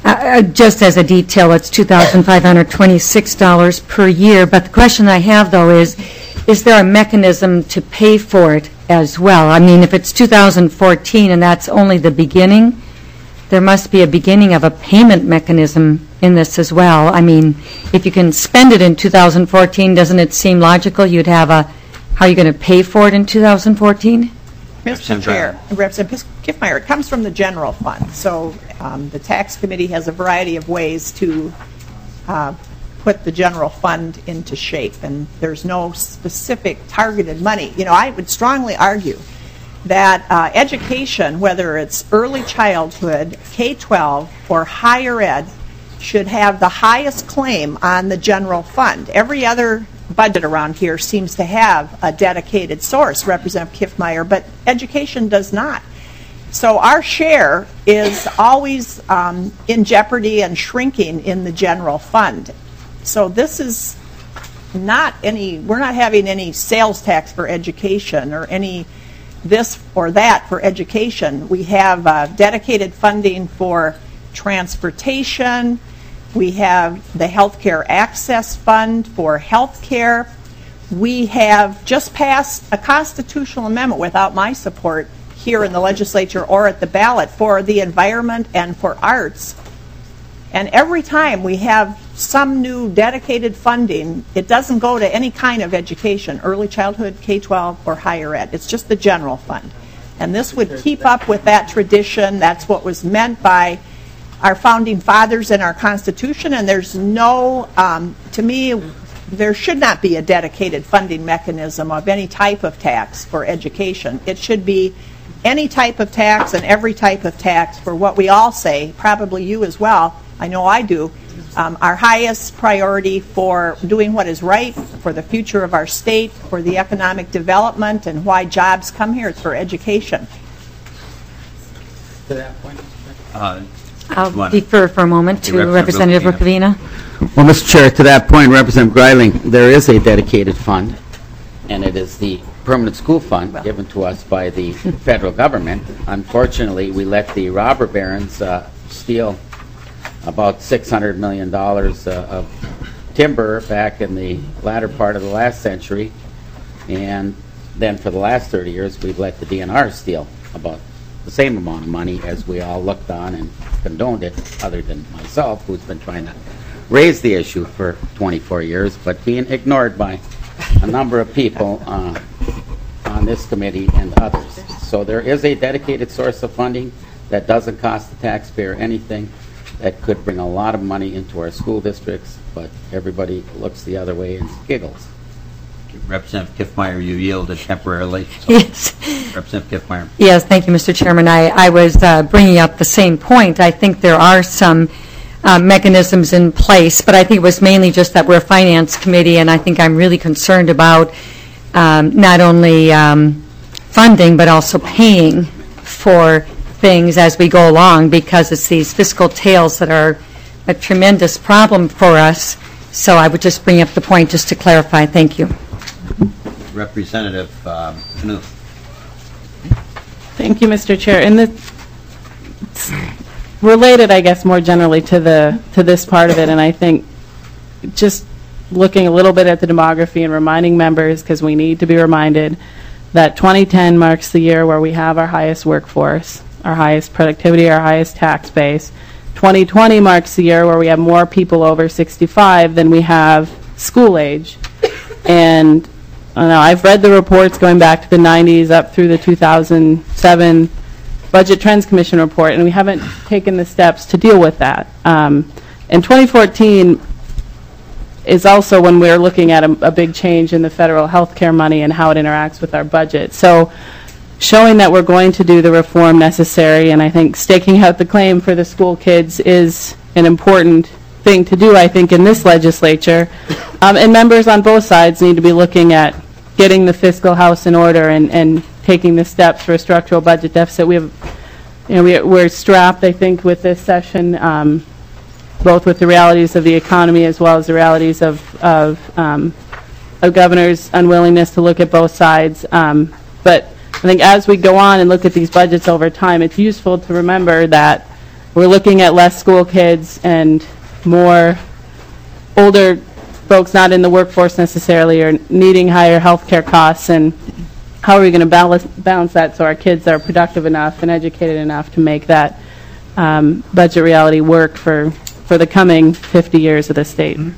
Uh, Just as a detail, it's two thousand five hundred twenty-six dollars per year, but the question I have, though, is, is there a mechanism to pay for it as well? I mean, if it's two thousand fourteen and that's only the beginning, there must be a beginning of a payment mechanism in this as well. I mean, if you can spend it in two thousand fourteen, doesn't it seem logical you'd have a, how are you going to pay for it in two thousand fourteen?
Mister Chair, Representative Kiffmeyer, it comes from the general fund. So um, the tax committee has a variety of ways to uh, put the general fund into shape, and there's no specific targeted money. You know, I would strongly argue that uh, education, whether it's early childhood, K twelve, or higher ed, should have the highest claim on the general fund. Every other budget around here seems to have a dedicated source, Representative Kiffmeyer, but education does not. So our share is always um, in jeopardy and shrinking in the general fund. So this is not any, we're not having any sales tax for education or any this or that for education. We have uh, dedicated funding for transportation. We have the Healthcare Access Fund for health care. We have just passed a constitutional amendment without my support here in the legislature or at the ballot for the environment and for arts. And every time we have some new dedicated funding, it doesn't go to any kind of education, early childhood, K twelve, or higher ed. It's just the general fund. And this would keep up with that tradition. That's what was meant by our founding fathers and our Constitution, and there's no, um, to me, there should not be a dedicated funding mechanism of any type of tax for education. It should be any type of tax and every type of tax for what we all say, probably you as well, I know I do, um, our highest priority for doing what is right for the future of our state, for the economic development, and why jobs come here, it's for education.
To that point,
Uh,
I'll defer for a moment to Representative Rukavina.
Well, Mister Chair, to that point, Representative Greiling, there is a dedicated fund, and it is the permanent school fund given to us by the federal government. Unfortunately, we let the robber barons uh, steal about six hundred million dollars uh, of timber back in the latter part of the last century, and then for the last thirty years, we've let the D N R steal about the same amount of money as we all looked on and condoned it, other than myself, who's been trying to raise the issue for twenty-four years, but being ignored by a number of people uh, on this committee and others. So there is a dedicated source of funding that doesn't cost the taxpayer anything, that could bring a lot of money into our school districts, but everybody looks the other way and giggles.
Representative Kiffmeyer, you yielded temporarily. So
Yes.
Representative Kiffmeyer.
Yes, thank you, Mister Chairman. I, I was uh, bringing up the same point. I think there are some uh, mechanisms in place, but I think it was mainly just that we're a finance committee, and I think I'm really concerned about um, not only um, funding, but also paying for things as we go along, because it's these fiscal tails that are a tremendous problem for us. So I would just bring up the point just to clarify. Thank you.
Representative um, Knuth.
Thank you, Mister Chair. And this, it's related, I guess, more generally to the to this part of it, and I think just looking a little bit at the demography and reminding members, because we need to be reminded that twenty ten marks the year where we have our highest workforce, our highest productivity, our highest tax base. twenty twenty marks the year where we have more people over sixty-five than we have school age. And I don't know, I've read the reports going back to the nineties up through the two thousand seven Budget Trends Commission report, and we haven't taken the steps to deal with that. Um, and twenty fourteen is also when we're looking at a, a big change in the federal health care money and how it interacts with our budget. So showing that we're going to do the reform necessary, and I think staking out the claim for the school kids is an important thing to do, I think, in this legislature. Um, and members on both sides need to be looking at getting the fiscal house in order and, and taking the steps for a structural budget deficit. We have, you know, we, we're strapped, I think, with this session, um, both with the realities of the economy as well as the realities of, of um, a governor's unwillingness to look at both sides. Um, but I think as we go on and look at these budgets over time, it's useful to remember that we're looking at less school kids and more older folks not in the workforce necessarily or needing higher health care costs, and how are we going to balance, balance that so our kids are productive enough and educated enough to make that um, budget reality work for, for the coming fifty years of the state.
Mm-hmm.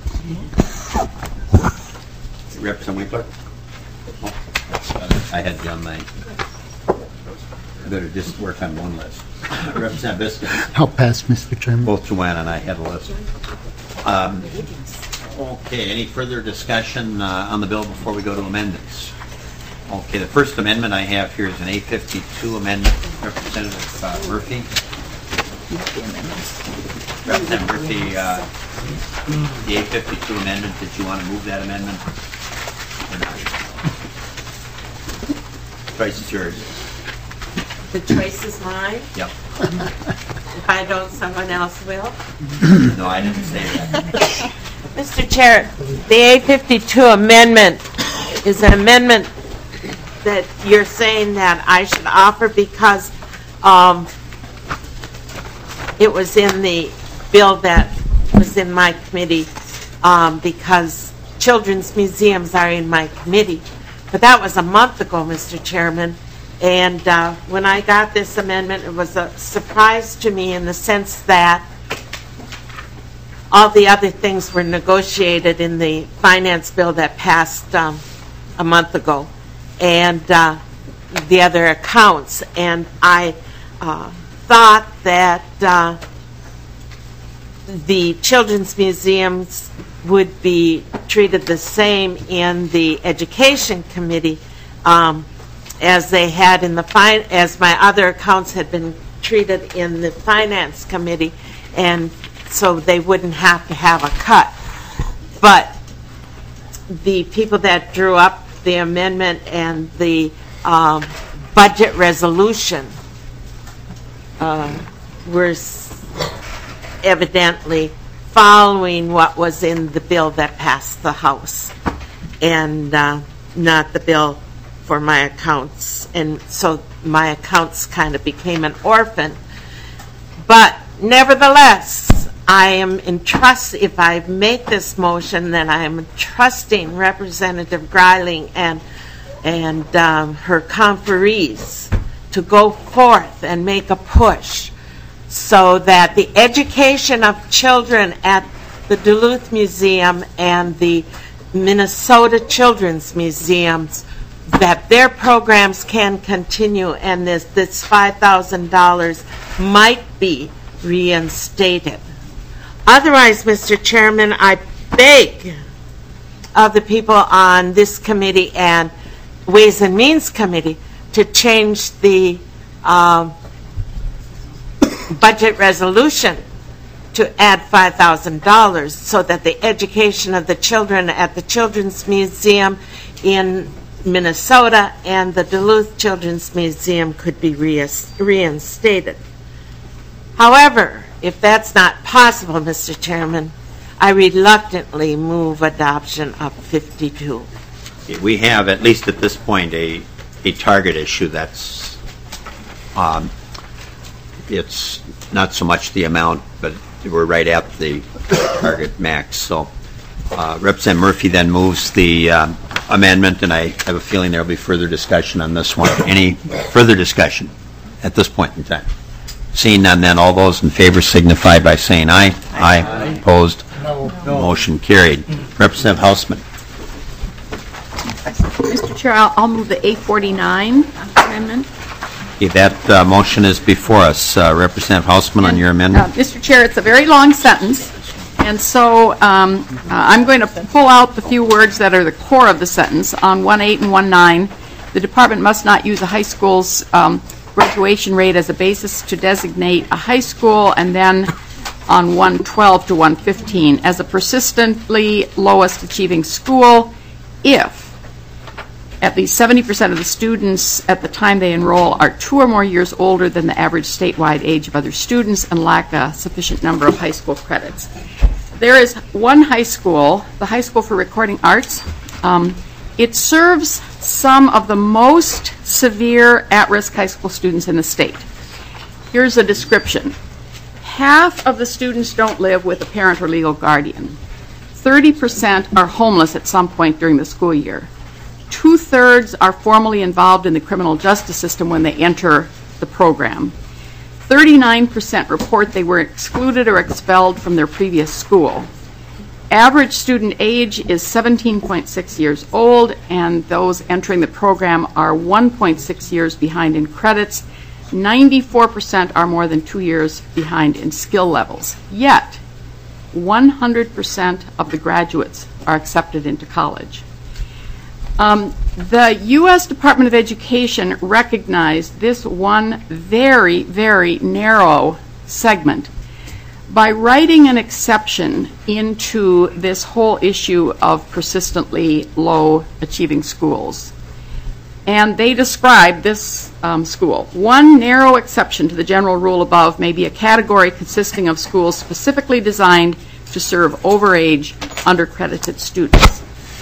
Representative Winkler? Oh, I had you on my, I better just work on one list. Representative Biskins.
I'll pass, Mister Chairman.
Both Joanna and I had a list. Um, okay, any further discussion uh, on the bill before we go to amendments? Okay, the first amendment I have here is an A fifty-two amendment. Representative uh, Murphy. Representative Murphy, uh, the A fifty-two amendment, did you want to move that amendment or not? Choice is yours.
The choice is mine.
Yep.
If I don't, someone else will.
No, I didn't say that.
Mister Chair, the A fifty-two amendment is an amendment that you're saying that I should offer because um, it was in the bill that was in my committee um, because children's museums are in my committee. But that was a month ago, Mister Chairman. And uh, when I got this amendment, it was a surprise to me in the sense that all the other things were negotiated in the finance bill that passed um, a month ago, and uh, the other accounts. And I uh, thought that uh, the children's museums would be treated the same in the education committee um, as they had in the fin as my other accounts had been treated in the finance committee, and so they wouldn't have to have a cut. But the people that drew up the amendment and the um, budget resolution uh, were evidently following what was in the bill that passed the House, and uh, not the bill for my accounts. And so my accounts kind of became an orphan. But nevertheless, I am entrust. If I make this motion, then I am trusting Representative Greiling and and um, her conferees to go forth and make a push so that the education of children at the Duluth Museum and the Minnesota Children's Museums, that their programs can continue, and this this five thousand dollars might be reinstated. Otherwise, Mister Chairman, I beg of the people on this committee and Ways and Means Committee to change the um, budget resolution to add five thousand dollars so that the education of the children at the Children's Museum in Minnesota and the Duluth Children's Museum could be reinstated. However, if that's not possible, Mister Chairman, I reluctantly move adoption of fifty-two.
Okay, we have, at least at this point, a, a target issue that's, um, it's not so much the amount, but we're right at the target max. So uh, Representative Murphy then moves the um, amendment, and I have a feeling there will be further discussion on this one. Any further discussion at this point in time? Seeing none, then all those in favor signify by saying aye. Aye. Aye. Opposed? No. No. Motion carried. Representative Hausman.
Mister Chair, I'll, I'll move the A forty-nine amendment.
Okay, that uh, motion is before us. Uh, Representative Hausman, on your amendment.
Uh, Mister Chair, it's a very long sentence, and so um, uh, I'm going to pull out the few words that are the core of the sentence. On one eight and one nine, the department must not use a high school's um, graduation rate as a basis to designate a high school, and then on one twelve to one fifteen as a persistently lowest achieving school if at least seventy percent of the students at the time they enroll are two or more years older than the average statewide age of other students and lack a sufficient number of high school credits. There is one high school, the High School for Recording Arts. Um, it serves some of the most severe at-risk high school students in the state. Here's a description. half of the students don't live with a parent or legal guardian. thirty percent are homeless at some point during the school year. Two-thirds are formally involved in the criminal justice system when they enter the program. thirty-nine percent report they were excluded or expelled from their previous school. Average student age is seventeen point six years old, and those entering the program are one point six years behind in credits. ninety-four percent are more than two years behind in skill levels. Yet, one hundred percent of the graduates are accepted into college. Um, the U S Department of Education recognized this one very, very narrow segment by writing an exception into this whole issue of persistently low achieving schools. And they described this um, school. One narrow exception to the general rule above may be a category consisting of schools specifically designed to serve overage, undercredited students.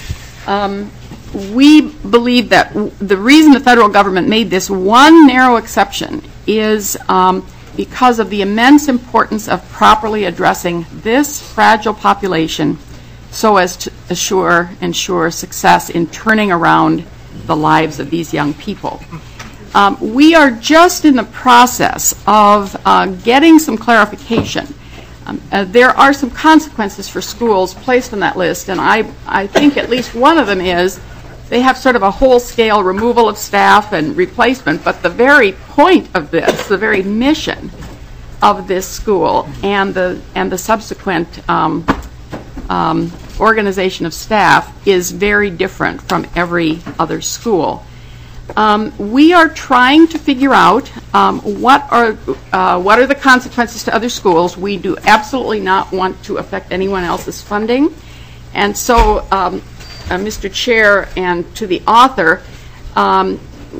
Um, we believe that w- the reason the federal government made this one narrow exception is um, because of the immense importance of properly addressing this fragile population so as to assure, ensure success in turning around the lives of these young people. Um, we are just in the process of uh, getting some clarification. Um, uh, there are some consequences for schools placed on that list, and I, I think at least one of them is they have sort of a whole-scale removal of staff and replacement, but the very point of this, the very mission of this school and the, and the subsequent um, um, organization of staff is very different from every other school. Um, we are trying to figure out um, what are uh, what are the consequences to other schools. We do absolutely not want to affect anyone else's funding, and so, um, uh, Mister Chair, and to the author, um,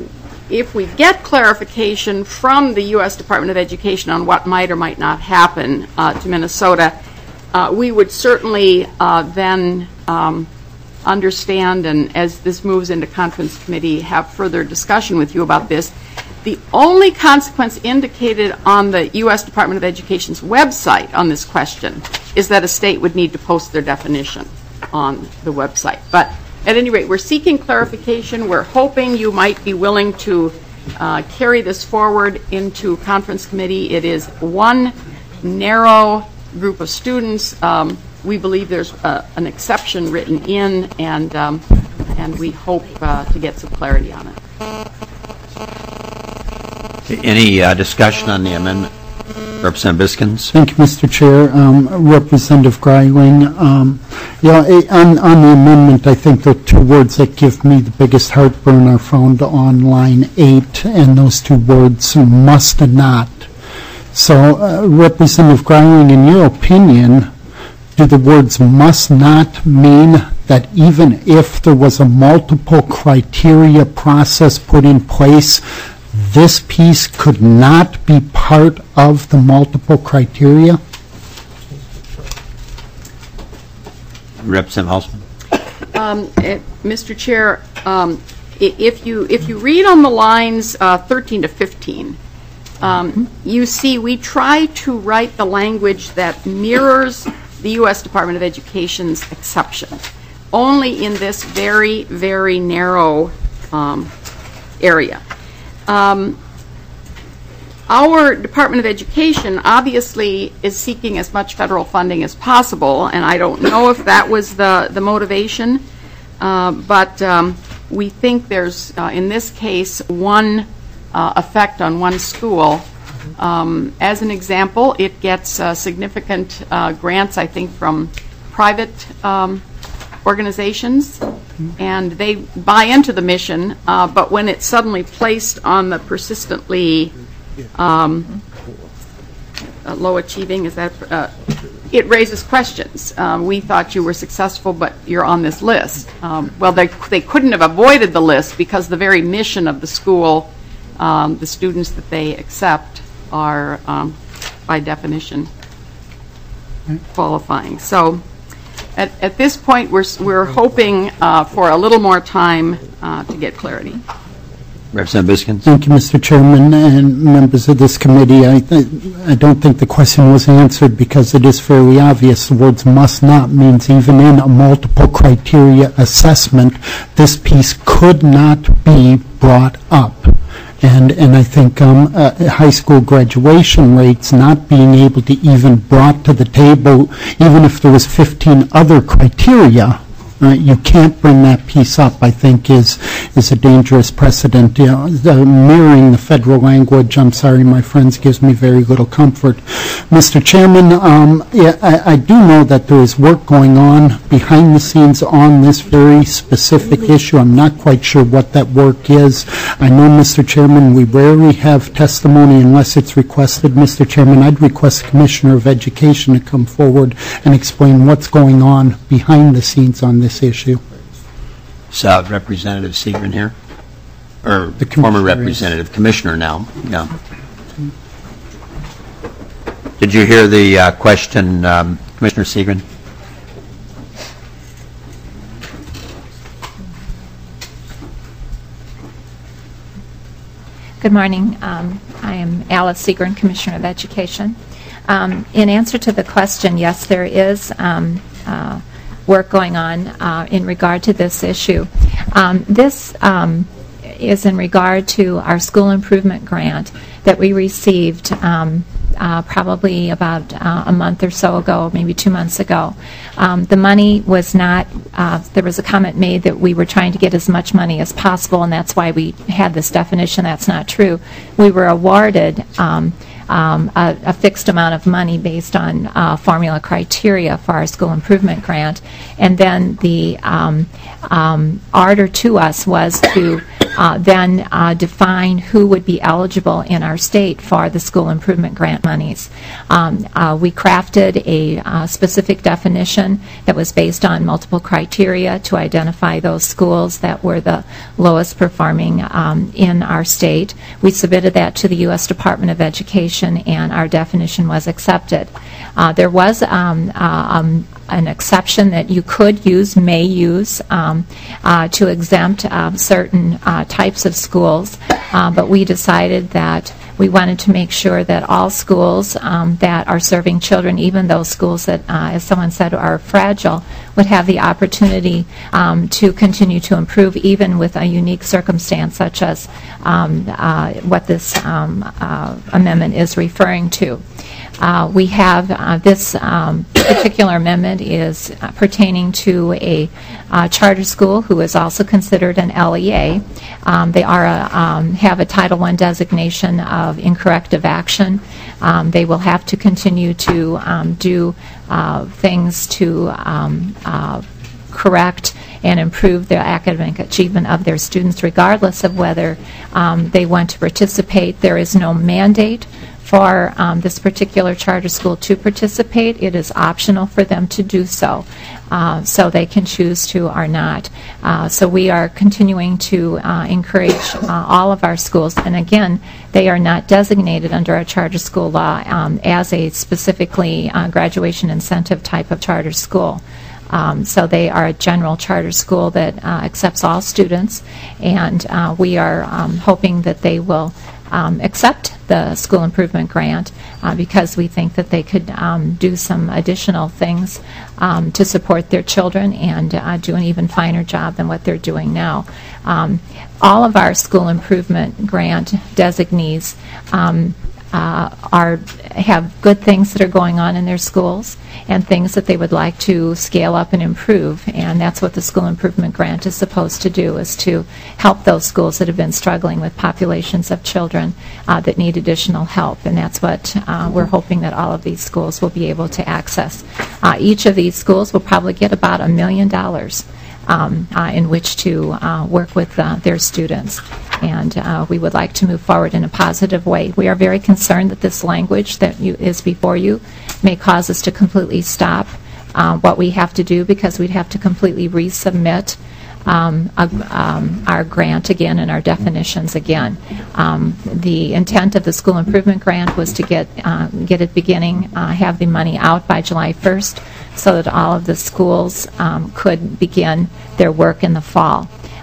if we get clarification from the U S Department of Education on what might or might not happen uh, to Minnesota, uh, we would certainly uh, then um, understand, and as this moves into conference committee, have further discussion with you about this. The only consequence indicated on the U S Department of Education's website on this question is that a state would need to post their definition on the website. But at any rate, we're seeking clarification. We're hoping you might be willing to uh, carry this forward into conference committee. It is one narrow group of students. Um, we believe there's uh, an exception written in, and um, and we hope uh, to get some clarity on it.
Any uh, discussion on the amendment? Representative Biskins.
Thank you, Mister Chair. Um, Representative Greiling. Um, yeah, eh, on, on the amendment, I think the two words that give me the biggest heartburn are found on line eight, and those two words, must not. So, uh, Representative Greiling, in your opinion, do the words must not mean that even if there was a multiple criteria process put in place, this piece could not be part of the multiple criteria?
Representative Hausman.
Um, eh, Mister Chair, um, i- if you if you read on the lines uh, thirteen to fifteen, um, you see we try to write the language that mirrors the U S Department of Education's exception, only in this very, very narrow um, area. Um, our Department of Education obviously is seeking as much federal funding as possible, and I don't know if that was the, the motivation, uh, but um, we think there's, uh, in this case, one uh, effect on one school. Um, as an example, it gets uh, significant uh, grants, I think, from private um, organizations, and they buy into the mission, uh, but when it's suddenly placed on the persistently um, uh, low achieving, is that, uh, it raises questions. Um, we thought you were successful, but you're on this list. Um, well, they, they couldn't have avoided the list because the very mission of the school, um, the students that they accept, are, um, by definition, qualifying. So at, at this point, we're, we're hoping uh, for a little more time uh, to get clarity.
Representative Biskins.
Thank you, Mister Chairman and members of this committee. I, th- I don't think the question was answered because it is fairly obvious. The words must not means even in a multiple criteria assessment, this piece could not be brought up. And, and I think um, uh, high school graduation rates not being able to even brought to the table, even if there was fifteen other criteria, uh, you can't bring that piece up, I think, is is a dangerous precedent. You know, the, mirroring the federal language, I'm sorry, my friends, gives me very little comfort. Mister Chairman, um, yeah, I, I do know that there is work going on behind the scenes on this very specific issue. I'm not quite sure what that work is. I know, Mister Chairman, we rarely have testimony unless it's requested. Mister Chairman, I'd request the Commissioner of Education to come forward and explain what's going on behind the scenes on this issue.
Is uh, Representative Seagren here? Or
The
former
Commissioner is.
Representative, Commissioner now, yeah. Did you hear the uh, question, um, Commissioner Seagren?
Good morning. Um, I am Alice Seagren, Commissioner of Education. Um, in answer to the question, yes, there is um, uh, work going on uh, in regard to this issue. Um, this um, is in regard to our school improvement grant that we received um, uh, probably about uh, a month or so ago, maybe two months ago. Um, the money was not, uh, there was a comment made that we were trying to get as much money as possible, and that's why we had this definition. That's not true. We were awarded um, Um, a, a fixed amount of money based on uh, formula criteria for our school improvement grant, and then the um, um, order to us was to uh, then uh, define who would be eligible in our state for the school improvement grant monies. Um, uh, we crafted a uh, specific definition that was based on multiple criteria to identify those schools that were the lowest performing um, in our state. We submitted that to the U S Department of Education, and our definition was accepted. Uh, there was um, uh, um, an exception that you could use, may use, um, uh, to exempt uh, certain uh, types of schools, uh, but we decided that we wanted to make sure that all schools um, that are serving children, even those schools that, uh, as someone said, are fragile, would have the opportunity um, to continue to improve, even with a unique circumstance such as um, uh, what this um, uh, amendment is referring to. Uh, we have uh, this um, particular amendment is uh, pertaining to a uh, charter school who is also considered an L E A. Um, they are a, um, have a Title one designation of incorrective action. Um, they will have to continue to um, do uh, things to um, uh, correct and improve the academic achievement of their students, regardless of whether um, they want to participate. There is no mandate for um, this particular charter school to participate. It is optional for them to do so, uh, so they can choose to or not. Uh, so we are continuing to uh, encourage uh, all of our schools, and again, they are not designated under our charter school law um, as a specifically uh, graduation incentive type of charter school. Um, so they are a general charter school that uh, accepts all students, and uh, we are um, hoping that they will um, accept the school improvement grant uh, because we think that they could um, do some additional things um, to support their children and uh, do an even finer job than what they're doing now. Um, all of our school improvement grant designees um, Uh, are have good things that are going on in their schools and things that they would like to scale up and improve, and that's what the school improvement grant is supposed to do, is to help those schools that have been struggling with populations of children uh, that need additional help, and that's what uh, we're hoping that all of these schools will be able to access. Uh, each of these schools will probably get about a million dollars Um, uh, in which to uh, work with uh, their students. And uh, we would like to move forward in a positive way. We are very concerned that this language that you, is before you may cause us to completely stop uh, what we have to do, because we'd have to completely resubmit Um, uh, um, our grant again and our definitions again. Um, the intent of the school improvement grant was to get uh, get it beginning, uh, have the money out by July first, so that all of the schools um, could begin their work in the fall.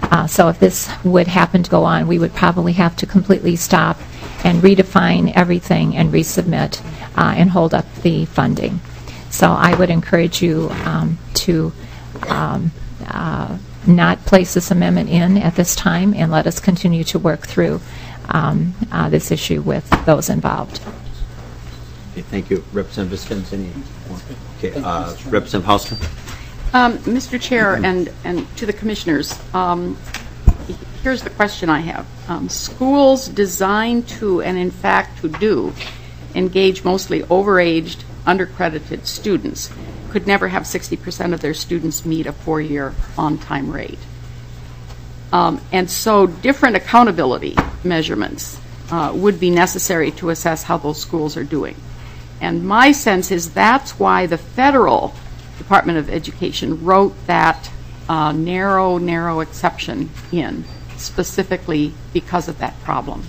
Uh, So if this would happen to go on, we would probably have to completely stop and redefine everything and resubmit uh, and hold up the funding. So I would encourage you um, to um, uh, not place this amendment in at this time and let us continue to work through um, uh, this issue with those involved.
Okay, thank you. Representative Biskins, any more? Okay, uh, Representative Hausman.
Um, Mister Chair and, and to the commissioners, um, here's the question I have. Um, schools designed to, and in fact to do, engage mostly overaged, undercredited students could never have sixty percent of their students meet a four-year on-time rate. Um, and so different accountability measurements uh, would be necessary to assess how those schools are doing. And my sense is that's why the federal Department of Education wrote that uh, narrow, narrow exception in, specifically because of that problem.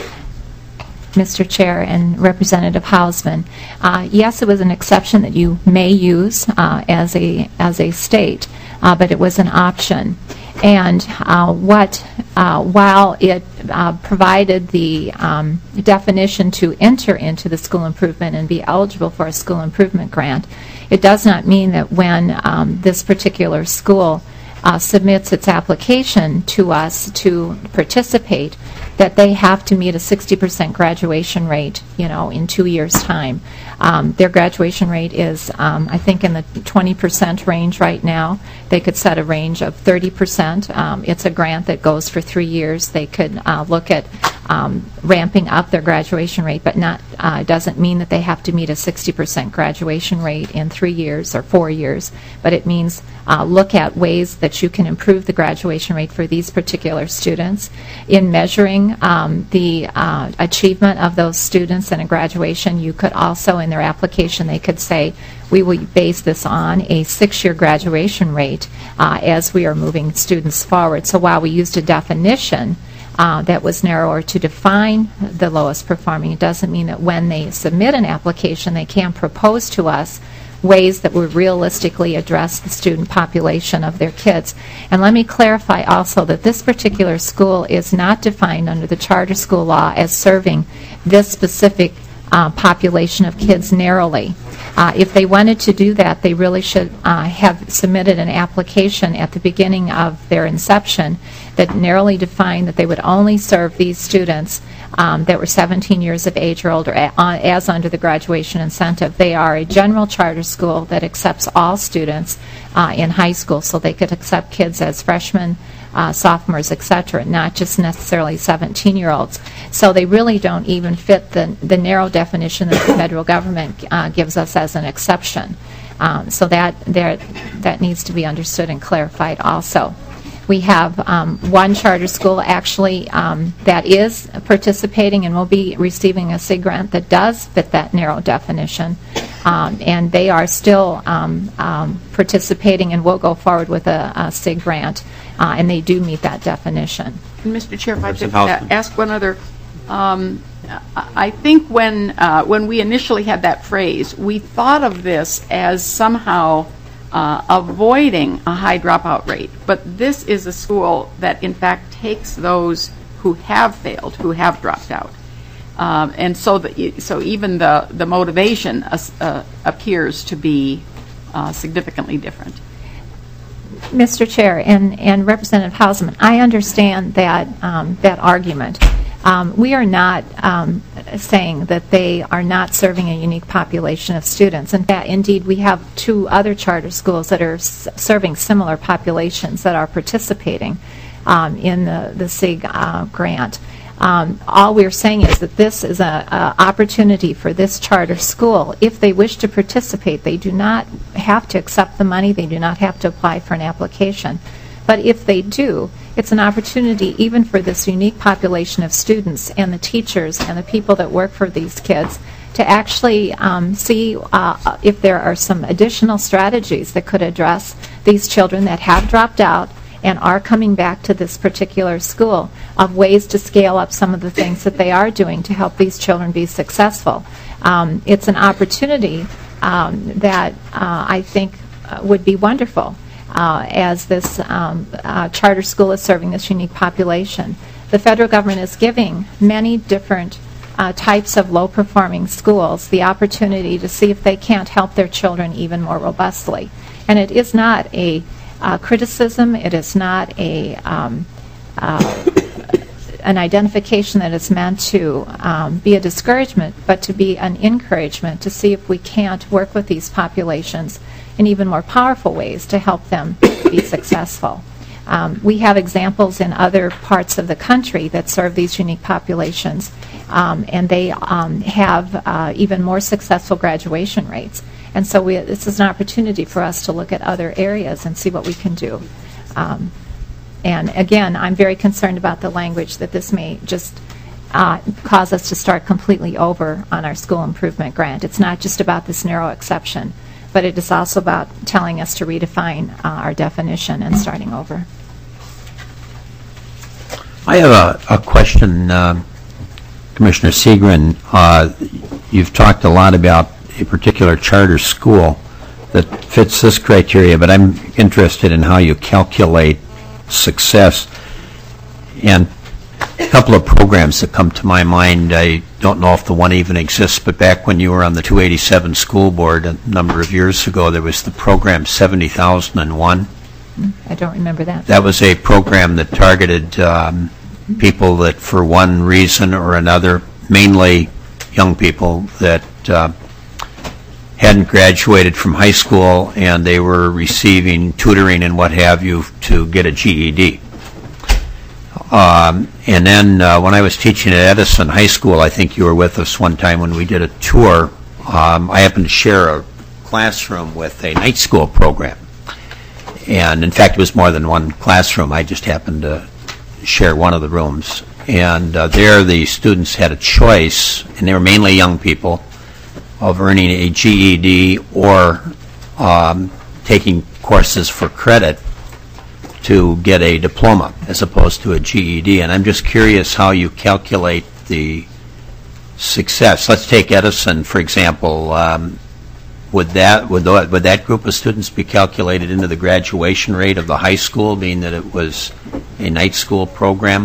Mister Chair and Representative Hausman, uh, yes, it was an exception that you may use uh, as a as a state, uh, but it was an option. And uh, what, uh, while it uh, provided the um, definition to enter into the school improvement and be eligible for a school improvement grant, it does not mean that when um, this particular school uh, submits its application to us to participate, that they have to meet a sixty percent graduation rate, you know, in two years' time. Um, their graduation rate is, um, I think, in the twenty percent range right now. They could set a range of thirty percent. Um, it's a grant that goes for three years. They could uh, look at um, ramping up their graduation rate, but not uh, doesn't mean that they have to meet a sixty percent graduation rate in three years or four years. But it means uh, look at ways that you can improve the graduation rate for these particular students. In measuring um, the uh, achievement of those students in a graduation, you could also, in their application, they could say, we will base this on a six-year graduation rate uh, as we are moving students forward. So while we used a definition uh, that was narrower to define the lowest performing, it doesn't mean that when they submit an application, they can propose to us ways that would realistically address the student population of their kids. And let me clarify also that this particular school is not defined under the charter school law as serving this specific uh, population of kids narrowly. Uh, if they wanted to do that, they really should uh, have submitted an application at the beginning of their inception that narrowly defined that they would only serve these students um, that were seventeen years of age or older a- uh, as under the graduation incentive. They are a general charter school that accepts all students uh, in high school, so they could accept kids as freshmen, uh, sophomores, et cetera, not just necessarily seventeen-year-olds. So they really don't even fit the, the narrow definition that the federal government uh, gives us as an exception. Um, so that, there, that needs to be understood and clarified also. We have um, one charter school actually um, that is participating and will be receiving a S I G grant that does fit that narrow definition. Um, and they are still um, um, participating and will go forward with a, a S I G grant. Uh, and they do meet that definition.
And Mister Chair, if I could uh, ask one other. Um, I think when uh, when we initially had that phrase, we thought of this as somehow uh, avoiding a high dropout rate. But this is a school that, in fact, takes those who have failed, who have dropped out. Um, and so, the, so even the, the motivation uh, uh, appears to be uh, significantly different.
Mister Chair and, and Representative Hausman, I understand that, um, that argument. Um, we are not um, saying that they are not serving a unique population of students. In fact, indeed, we have two other charter schools that are s- serving similar populations that are participating um, in the, the S I G uh, grant. Um, all we're saying is that this is an opportunity for this charter school. If they wish to participate, they do not have to accept the money. They do not have to apply for an application. But if they do, it's an opportunity even for this unique population of students and the teachers and the people that work for these kids to actually um, see uh, if there are some additional strategies that could address these children that have dropped out and are coming back to this particular school, of ways to scale up some of the things that they are doing to help these children be successful. Um, it's an opportunity um, that uh, I think uh, would be wonderful. uh, as this um, uh, charter school is serving this unique population. The federal government is giving many different uh, types of low-performing schools the opportunity to see if they can't help their children even more robustly. And it is not a uh, criticism, it is not a um, uh, an identification that is meant to um, be a discouragement, but to be an encouragement to see if we can't work with these populations in even more powerful ways to help them be successful. Um, we have examples in other parts of the country that serve these unique populations, um, and they um, have uh, even more successful graduation rates. And so we, this is an opportunity for us to look at other areas and see what we can do. Um, And again, I'm very concerned about the language that this may just uh, cause us to start completely over on our school improvement grant. It's not just about this narrow exception, but it is also about telling us to redefine uh, our definition and starting over.
I have a, a question, uh, Commissioner Seagren. Uh, you've talked a lot about a particular charter school that fits this criteria, but I'm interested in how you calculate success. And a couple of programs that come to my mind, I don't know if the one even exists, but back when you were on the two eighty-seven school board a number of years ago, there was the program seventy thousand one.
I don't remember that.
That was a program that targeted um, people that for one reason or another, mainly young people that uh, hadn't graduated from high school and they were receiving tutoring and what have you to get a G E D. Um, and then uh, when I was teaching at Edison High School, I think you were with us one time when we did a tour, um, I happened to share a classroom with a night school program. And in fact, it was more than one classroom. I just happened to share one of the rooms. And uh, there the students had a choice, and they were mainly young people, of earning a G E D or um, taking courses for credit to get a diploma as opposed to a G E D. And I'm just curious how you calculate the success. Let's take Edison, for example. Um, would that would, th- would that group of students be calculated into the graduation rate of the high school, being that it was a night school program?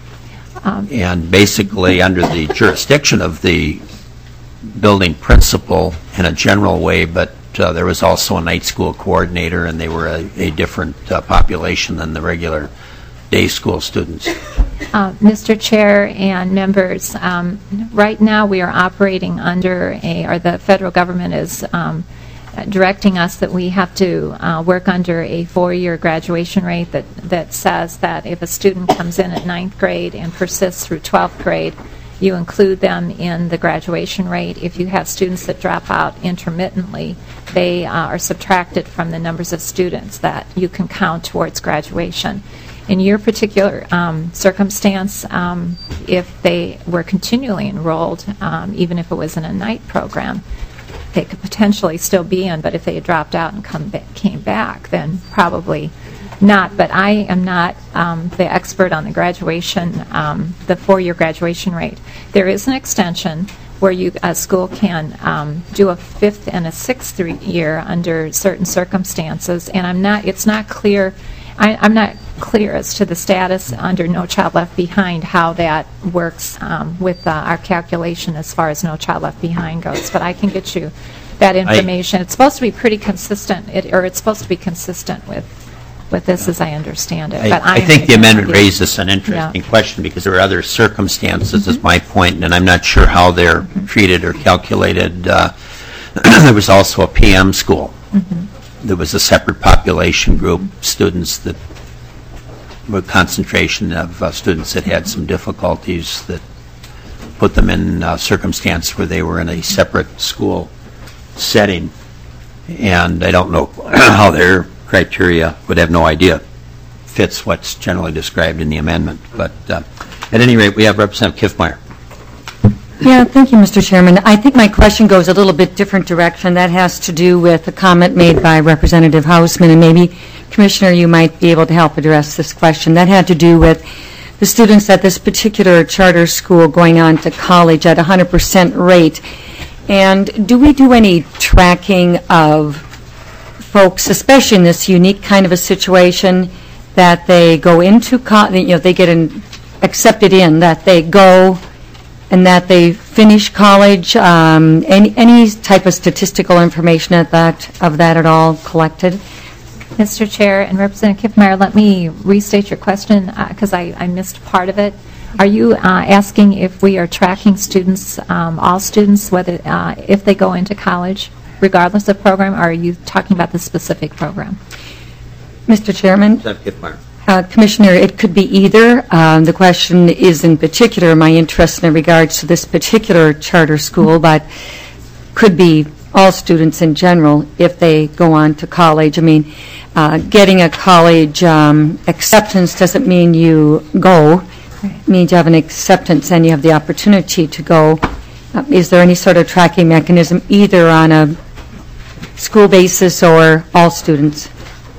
Um, and basically under the jurisdiction of the building principal in a general way, but uh, there was also a night school coordinator, and they were a, a different uh, population than the regular day school students.
Uh, Mister Chair and members, um, right now we are operating under a, or the federal government is um, directing us that we have to uh, work under a four-year graduation rate that, that says that if a student comes in at ninth grade and persists through twelfth grade, you include them in the graduation rate. If you have students that drop out intermittently, they uh, are subtracted from the numbers of students that you can count towards graduation. In your particular um, circumstance, um, if they were continually enrolled, um, even if it was in a night program, they could potentially still be in, but if they had dropped out and come ba- came back, then probably not. But I am not um, the expert on the graduation, um, the four-year graduation rate. There is an extension where you a school can um, do a fifth and a sixth year under certain circumstances, and I'm not. It's not clear. I, I'm not clear as to the status under No Child Left Behind, how that works um, with uh, our calculation as far as No Child Left Behind goes. But I can get you that information. I, it's supposed to be pretty consistent, it, or it's supposed to be consistent with with this, as I understand it.
I,
but I,
I think the amendment
be,
raises an interesting
yeah.
question, because there are other circumstances, mm-hmm. is my point, and I'm not sure how they're mm-hmm. treated or calculated. Uh, there was also a P M school. Mm-hmm. There was a separate population group, students that were concentration of uh, students that had some difficulties that put them in a circumstance where they were in a separate school setting. And I don't know how their criteria, would have no idea, fits what's generally described in the amendment. But uh, at any rate, we have Representative Kiffmeyer.
Yeah, thank you, Mister Chairman. I think my question goes a little bit different direction. That has to do with a comment made by Representative Hausman, and maybe, Commissioner, you might be able to help address this question. That had to do with the students at this particular charter school going on to college at one hundred percent rate. And do we do any tracking of folks, especially in this unique kind of a situation, that they go into, co- you know, they get in, accepted in, that they go and that they finish college? Um, any, any type of statistical information at that, of that at all collected?
Mister Chair and Representative Kiffmeyer, let me restate your question because uh, I, I missed part of it. Are you uh, asking if we are tracking students, um, all students, whether uh, if they go into college, regardless of program, or are you talking about the specific program?
Mister Chairman?
Representative Kiffmeyer.
Uh, Commissioner, it could be either. Um, the question is in particular my interest in regards to this particular charter school, but could be all students in general if they go on to college. I mean, uh, getting a college um, acceptance doesn't mean you go. It means you have an acceptance and you have the opportunity to go. Uh, is there any sort of tracking mechanism either on a school basis or all students?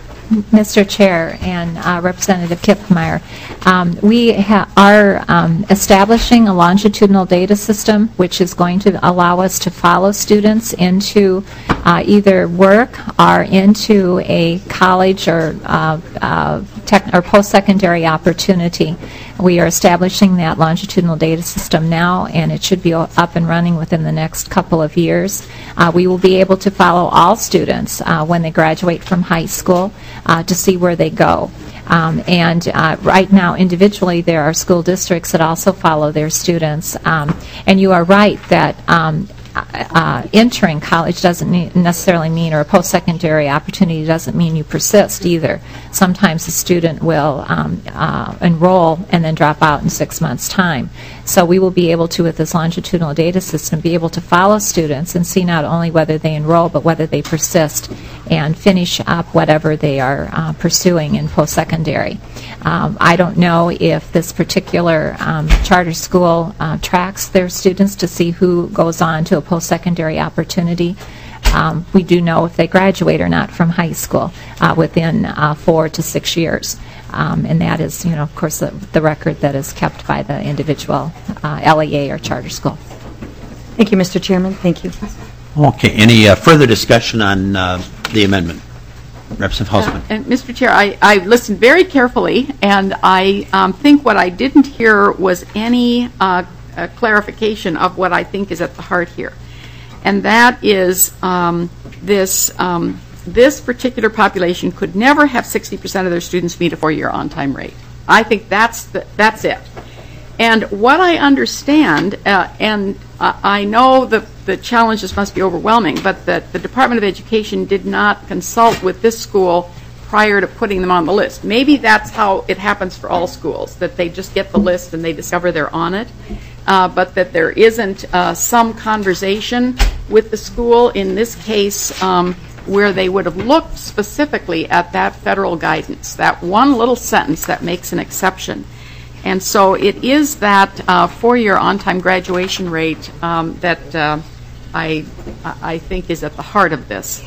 Mister Chair and uh, Representative Kiffmeyer, um, we ha- are um, establishing a longitudinal data system which is going to allow us to follow students into uh, either work or into a college or uh, uh, tech- or post-secondary opportunity. We are establishing that longitudinal data system now, and it should be up and running within the next couple of years. Uh, we will be able to follow all students uh, when they graduate from high school uh, to see where they go. Um, and uh, right now, individually, there are school districts that also follow their students. Um, and you are right that um, uh, entering college doesn't ne- necessarily mean, or a post-secondary opportunity doesn't mean you persist either. Sometimes the student will um, uh, enroll and then drop out in six months' time. So we will be able to, with this longitudinal data system, be able to follow students and see not only whether they enroll, but whether they persist and finish up whatever they are uh, pursuing in post-secondary. Um, I don't know if this particular um, charter school uh, tracks their students to see who goes on to a post-secondary opportunity. Um, we do know if they graduate or not from high school uh, within uh, four to six years. Um, and that is, you know, of course, the, the record that is kept by the individual uh, L E A or charter school.
Thank you, Mister Chairman. Thank you.
Okay. Any uh, further discussion on uh, the amendment? Representative Hausman.
Uh, and Mister Chair, I, I listened very carefully, and I um, think what I didn't hear was any uh, uh, clarification of what I think is at the heart here. And that is um, this um, this particular population could never have sixty percent of their students meet a four-year on-time rate. I think that's the, that's it. And what I understand, uh, and uh, I know the, the challenges must be overwhelming, but that the Department of Education did not consult with this school prior to putting them on the list. Maybe that's how it happens for all schools, that they just get the list and they discover they're on it. Uh, but that there isn't uh, some conversation with the school, in this case, um, where they would have looked specifically at that federal guidance, that one little sentence that makes an exception. And so it is that uh, four-year on-time graduation rate um, that uh, I, I think is at the heart of this.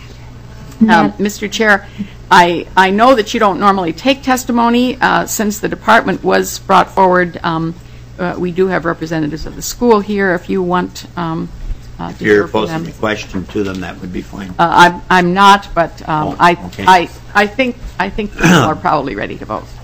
Um, Mister Chair, I, I know that you don't normally take testimony. Uh, since the department was brought forward, um, Uh, we do have representatives of the school here. If you want um, uh, to
if you're
hear from
posing
them.
the question to them, that would be fine.
Uh, I'm, I'm not, but um,
Oh,
I,
okay.
I, I think, I think people are probably ready to vote.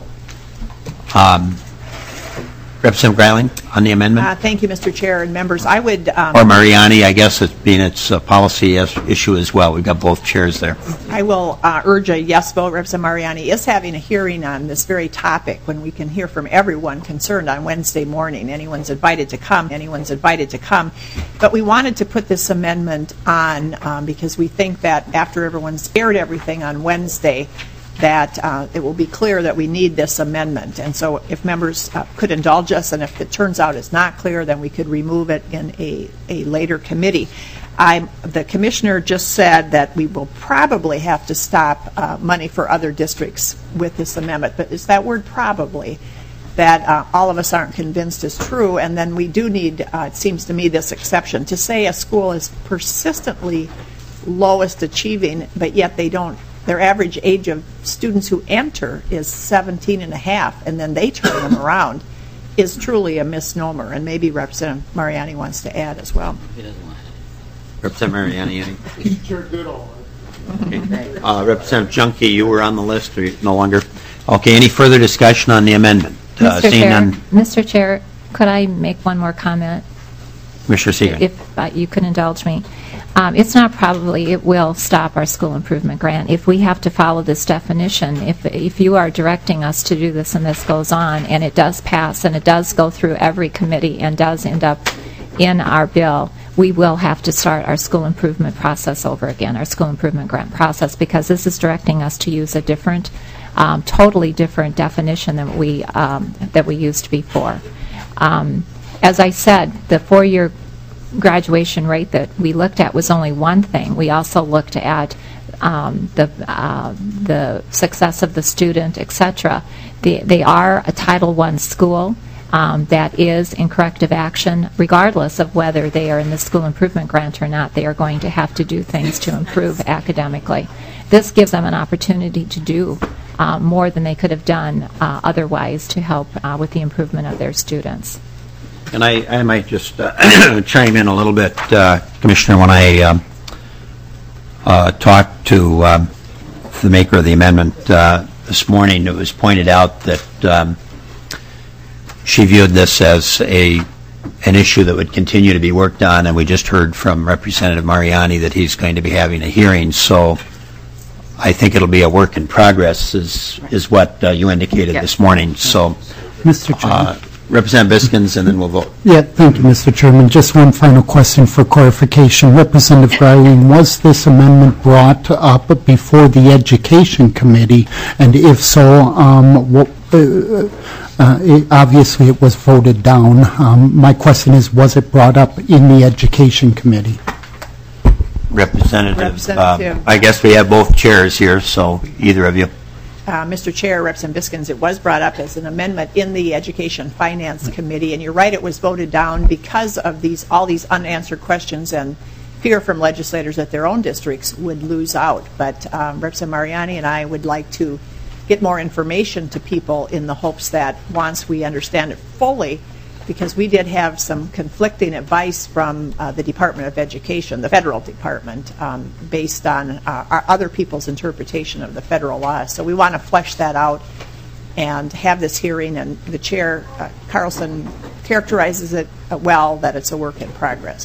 Um, Representative Greiling on the amendment?
Uh, thank you, Mister Chair and members. I would... Um,
or Mariani, I guess, it's being its uh, policy as issue as well. We've got both chairs there.
I will uh, urge a yes vote. Representative Mariani is having a hearing on this very topic when we can hear from everyone concerned on Wednesday morning. Anyone's invited to come. Anyone's invited to come. But we wanted to put this amendment on um, because we think that after everyone's aired everything on Wednesday, that uh, it will be clear that we need this amendment. And so if members uh, could indulge us, and if it turns out it's not clear, then we could remove it in a, a later committee. I'm, the commissioner just said that we will probably have to stop uh, money for other districts with this amendment. But it's that word probably that uh, all of us aren't convinced is true. And then we do need, uh, it seems to me, this exception. To say a school is persistently lowest achieving, but yet they don't, their average age of students who enter is seventeen and a half, and then they turn them around, is truly a misnomer. And maybe Representative Mariani wants to add as well.
Representative Mariani.
Chair, ditto.
Uh, Representative Junkie, you were on the list, or you no longer? Okay, any further discussion on the amendment? Uh,
Mister
seeing
Chair,
none,
Mister Chair, could I make one more comment?
Commissioner Segan.
If uh, you could indulge me. Um, It's not probably, it will stop our school improvement grant. If we have to follow this definition, if, if you are directing us to do this and this goes on, and it does pass, and it does go through every committee and does end up in our bill, we will have to start our school improvement process over again, our school improvement grant process, because this is directing us to use a different, um, totally different definition than we, um, that we used before. Um, as I said, the four-year graduation rate that we looked at was only one thing. We also looked at um, the uh, the success of the student, et cetera. They, they are a Title one school um, that is in corrective action, regardless of whether they are in the school improvement grant or not. They are going to have to do things to improve academically. This gives them an opportunity to do uh, more than they could have done uh, otherwise to help uh, with the improvement of their students.
And I, I might just uh, chime in a little bit, uh, Commissioner, when I um, uh, talked to um, the maker of the amendment uh, this morning, it was pointed out that um, she viewed this as a an issue that would continue to be worked on, and we just heard from Representative Mariani that he's going to be having a hearing. So I think it'll be a work in progress, is, is what uh, you indicated
Yes.
this morning. So,
Mister Chairman.
Uh, Representative Biskins, and then we'll vote.
Yeah, thank you, Mister Chairman. Just one final question for clarification. Representative Greiling, was this amendment brought up before the Education Committee? And if so, um, what, uh, uh, it, obviously it was voted down. Um, my question is, was it brought up in the Education Committee?
Representative,
Representative.
Uh, I guess we have both chairs here, so either of you.
Uh, Mister Chair, Representative Biskins, it was brought up as an amendment in the Education Finance Committee, and you're right, it was voted down because of these all these unanswered questions and fear from legislators that their own districts would lose out. But um, Representative Mariani and I would like to get more information to people in the hopes that once we understand it fully, because we did have some conflicting advice from uh, the Department of Education, the federal department, um, based on uh, our other people's interpretation of the federal law. So we want to flesh that out and have this hearing, and the chair, uh, Carlson, characterizes it uh, well, that it's a work in progress.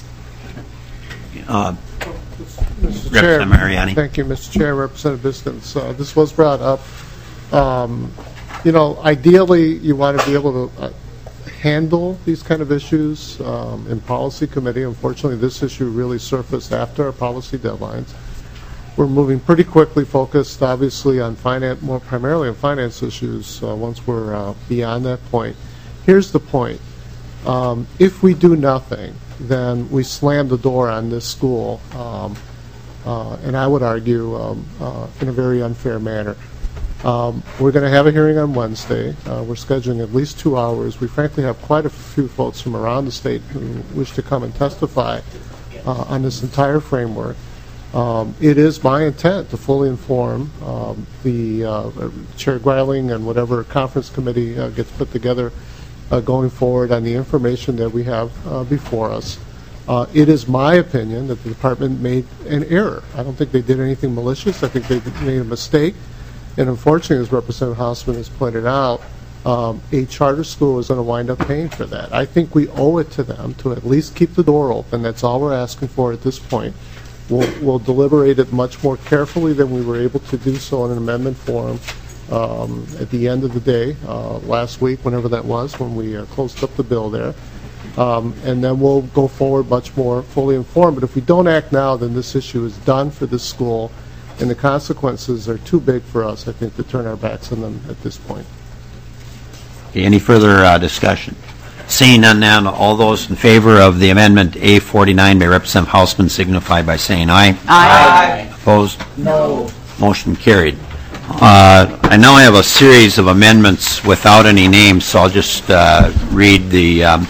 Uh,
Mister Chair,
Representative Mariani.
Thank you, Mister Chair, Representative Biskins. Uh, this was brought up. Um, you know, ideally, you want to be able to uh, handle these kind of issues um, in policy committee. Unfortunately, this issue really surfaced after our policy deadlines. We're moving pretty quickly, focused obviously on finance, more primarily on finance issues uh, once we're uh, beyond that point. Here's the point. Um, if we do nothing, then we slam the door on this school, um, uh, and I would argue um, uh, in a very unfair manner. Um, we're going to have a hearing on Wednesday. Uh, we're scheduling at least two hours. We frankly have quite a few folks from around the state who wish to come and testify uh, on this entire framework. Um, it is my intent to fully inform um, the uh, Chair Greiling and whatever conference committee uh, gets put together uh, going forward on the information that we have uh, before us. Uh, it is my opinion that the department made an error. I don't think they did anything malicious. I think they made a mistake. And unfortunately, as Representative Hausman has pointed out, um, a charter school is going to wind up paying for that. I think we owe it to them to at least keep the door open. That's all we're asking for at this point. We'll, we'll deliberate it much more carefully than we were able to do so in an amendment forum um, at the end of the day, uh, last week, whenever that was, when we uh, closed up the bill there. Um, and then we'll go forward much more fully informed. But if we don't act now, then this issue is done for this school, and the consequences are too big for us, I think, to turn our backs on them at this point.
Okay, any further uh, discussion? Seeing none now, all those in favor of the amendment A forty-nine by Representative Hausman signify by saying aye.
Aye.
Opposed?
No.
Motion carried. Uh, I now have a series of amendments without any names, so I'll just uh, read the um,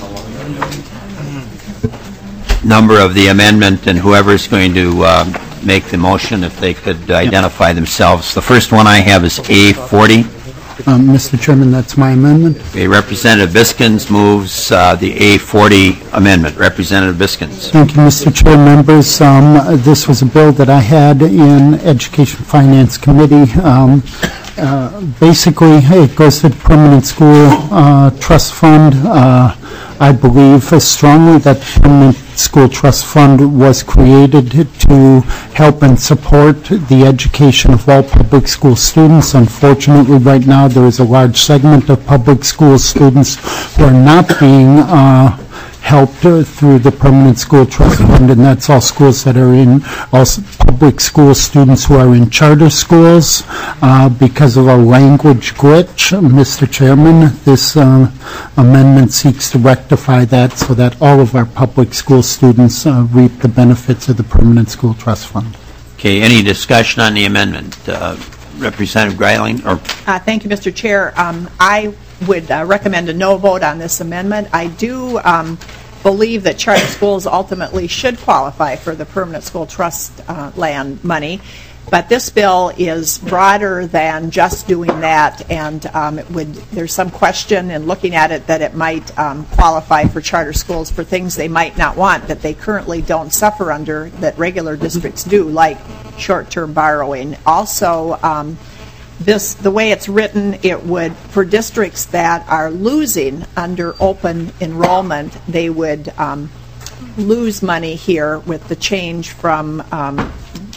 number of the amendment, and whoever's going to uh, make the motion, if they could identify themselves. The first one I have is A forty.
Um, Mister Chairman, that's my amendment.
Okay, Representative Biskins moves uh, the A forty amendment. Representative Biskins.
Thank you, Mister Chair, members. Um, this was a bill that I had in Education Finance Committee. Um, uh, basically, it goes to the Permanent School uh, Trust Fund. Uh, I believe strongly that the Permanent School Trust Fund was created to help and support the education of all public school students. Unfortunately, right now, there is a large segment of public school students who are not being uh, helped uh, through the Permanent School Trust Fund, and that's all schools that are in, all public school students who are in charter schools. Uh, because of a language glitch, Mister Chairman, this uh, amendment seeks to rectify that so that all of our public school students uh, reap the benefits of the Permanent School Trust Fund.
Okay, any discussion on the amendment? Uh, Representative Greiling? Or
Uh, thank you, Mister Chair. Um, I would uh, recommend a no vote on this amendment. I do um, believe that charter schools ultimately should qualify for the Permanent School Trust uh, land money, but this bill is broader than just doing that, and um, it would. There's some question in looking at it that it might um, qualify for charter schools for things they might not want that they currently don't suffer under that regular districts do, like short-term borrowing. Also, um, this, the way it's written, it would, for districts that are losing under open enrollment, they would um, lose money here with the change from um,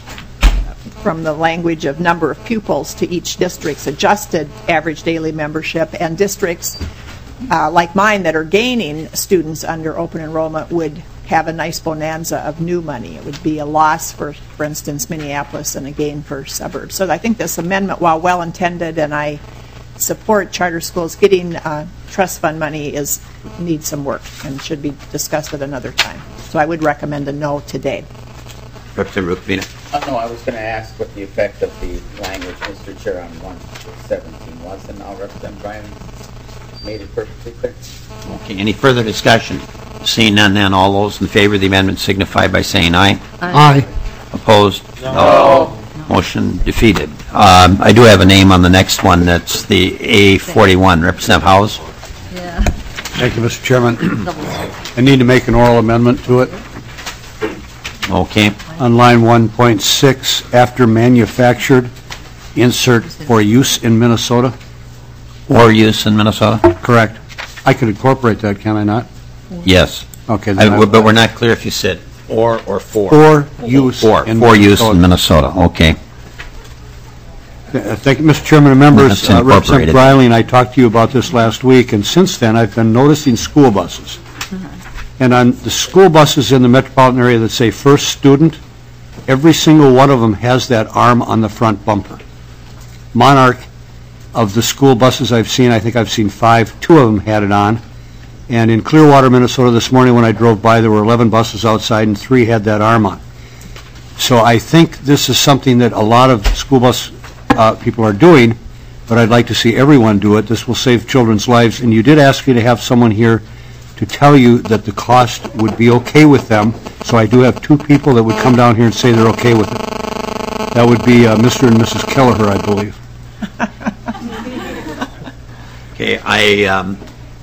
from the language of number of pupils to each district's adjusted average daily membership, and districts uh, like mine that are gaining students under open enrollment would have a nice bonanza of new money. It would be a loss for, for instance, Minneapolis, and a gain for suburbs. So I think this amendment, while well-intended, and I support charter schools getting uh, trust fund money, is needs some work and should be discussed at another time. So I would recommend a no today.
Representative Rukavina.
Uh, no, I was going to ask what the effect of the language, Mister Chair, on one seventeen was, and I'll Representative Bryan made it perfectly clear.
Okay, any further discussion? Seeing none, then all those in favor of the amendment signify by saying aye.
Aye.
Opposed? No. Motion defeated. Um, I do have a name on the next one. That's the A forty-one. Representative Howes.
Yeah. Thank you, Mister Chairman. I need to make an oral amendment to it.
Okay.
On line one point six, after manufactured, insert for use in Minnesota.
Or use in Minnesota?
Correct. I could incorporate that, can I not?
Yes.
Okay.
I, but we're not clear if you said or or for.
Or use
for,
in
for
Minnesota.
use in Minnesota. Okay.
Uh, Thank you, Mister Chairman and members.
That's
Uh, Representative
incorporated.
Briley and I talked to you about this last week, and since then I've been noticing school buses. And on the school buses in the metropolitan area that say first student, every single one of them has that arm on the front bumper. Monarch, of the school buses I've seen, I think I've seen five, two of them had it on. And in Clearwater, Minnesota this morning when I drove by, there were eleven buses outside and three had that arm on. So I think this is something that a lot of school bus uh, people are doing, but I'd like to see everyone do it. This will save children's lives. And you did ask me to have someone here to tell you that the cost would be okay with them. So I do have two people that would come down here and say they're okay with it. That would be uh, Mister and Missus Kelleher, I believe.
Okay, I um,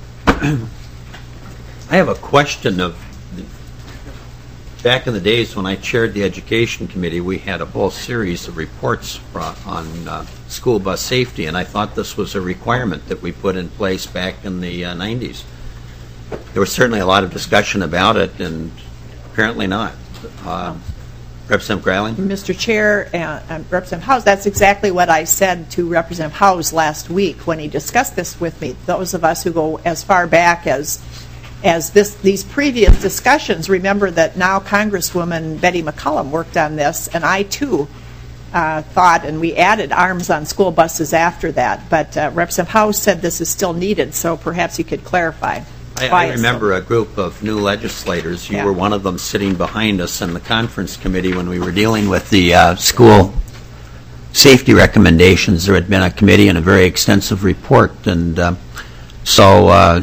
I have a question of, back in the days when I chaired the Education Committee, we had a whole series of reports on uh, school bus safety, and I thought this was a requirement that we put in place back in the uh, nineties. There was certainly a lot of discussion about it, and apparently not. Uh, Representative Greiling?
Mister Chair and, and Representative Howes, that's exactly what I said to Representative Howes last week when he discussed this with me. Those of us who go as far back as as this these previous discussions remember that now Congresswoman Betty McCollum worked on this, and I too uh, thought, and we added arms on school buses after that. But uh, Representative Howes said this is still needed, so perhaps you could clarify.
I, I remember a group of new legislators. You
Yeah.
were one of them sitting behind us in the conference committee when we were dealing with the uh, school safety recommendations. There had been a committee and a very extensive report. And uh, so uh,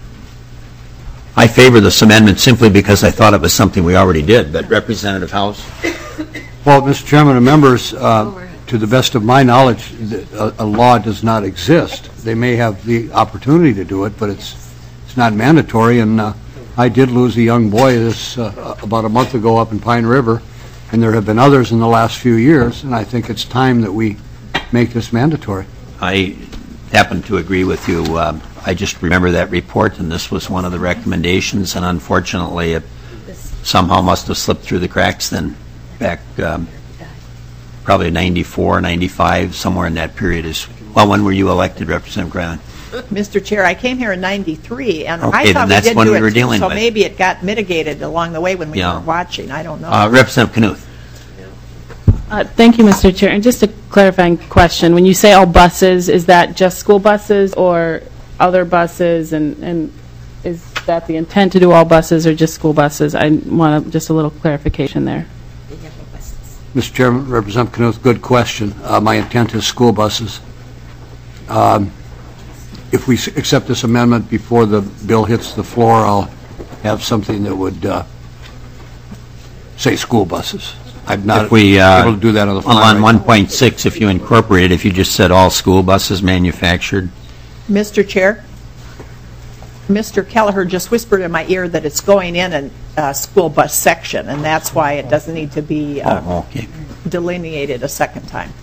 I favor this amendment simply because I thought it was something we already did. But Representative Howes?
Well, Mister Chairman and members, uh, to the best of my knowledge, th- a a law does not exist. They may have the opportunity to do it, but it's it's not mandatory, and uh, I did lose a young boy this uh, about a month ago up in Pine River, and there have been others in the last few years, and I think it's time that we make this mandatory.
I happen to agree with you. Um, I just remember that report, and this was one of the recommendations, and unfortunately, it somehow must have slipped through the cracks then back um, probably ninety-four, ninety-five, somewhere in that period. Is well, when were you elected, Representative Greiling?
Mister Chair, I came here in ninety-three, and
Okay,
I
then
thought we
that's
did
when
do
we
it
were
too,
dealing
so
with.
maybe it got mitigated along the way when we
Yeah.
were watching. I don't know.
Uh, Representative Knuth.
Uh, Thank you, Mister Chair. And just a clarifying question, when you say all buses, is that just school buses or other buses? And and is that the intent to do all buses or just school buses? I want just a little clarification there.
Mister Chairman, Representative Knuth, good question. Uh, My intent is school buses. Um, If we s- accept this amendment before the bill hits the floor, I'll have something that would uh, say school buses. I'm not
If we, uh,
able to do that on the fly.
well, on
right
one
now.
point six, if you incorporate it, if you just said all school buses manufactured,
Mister Chair, Mister Kelleher just whispered in my ear that it's going in a uh, school bus section, and that's why it doesn't need to be uh,
oh, okay.
delineated a second time.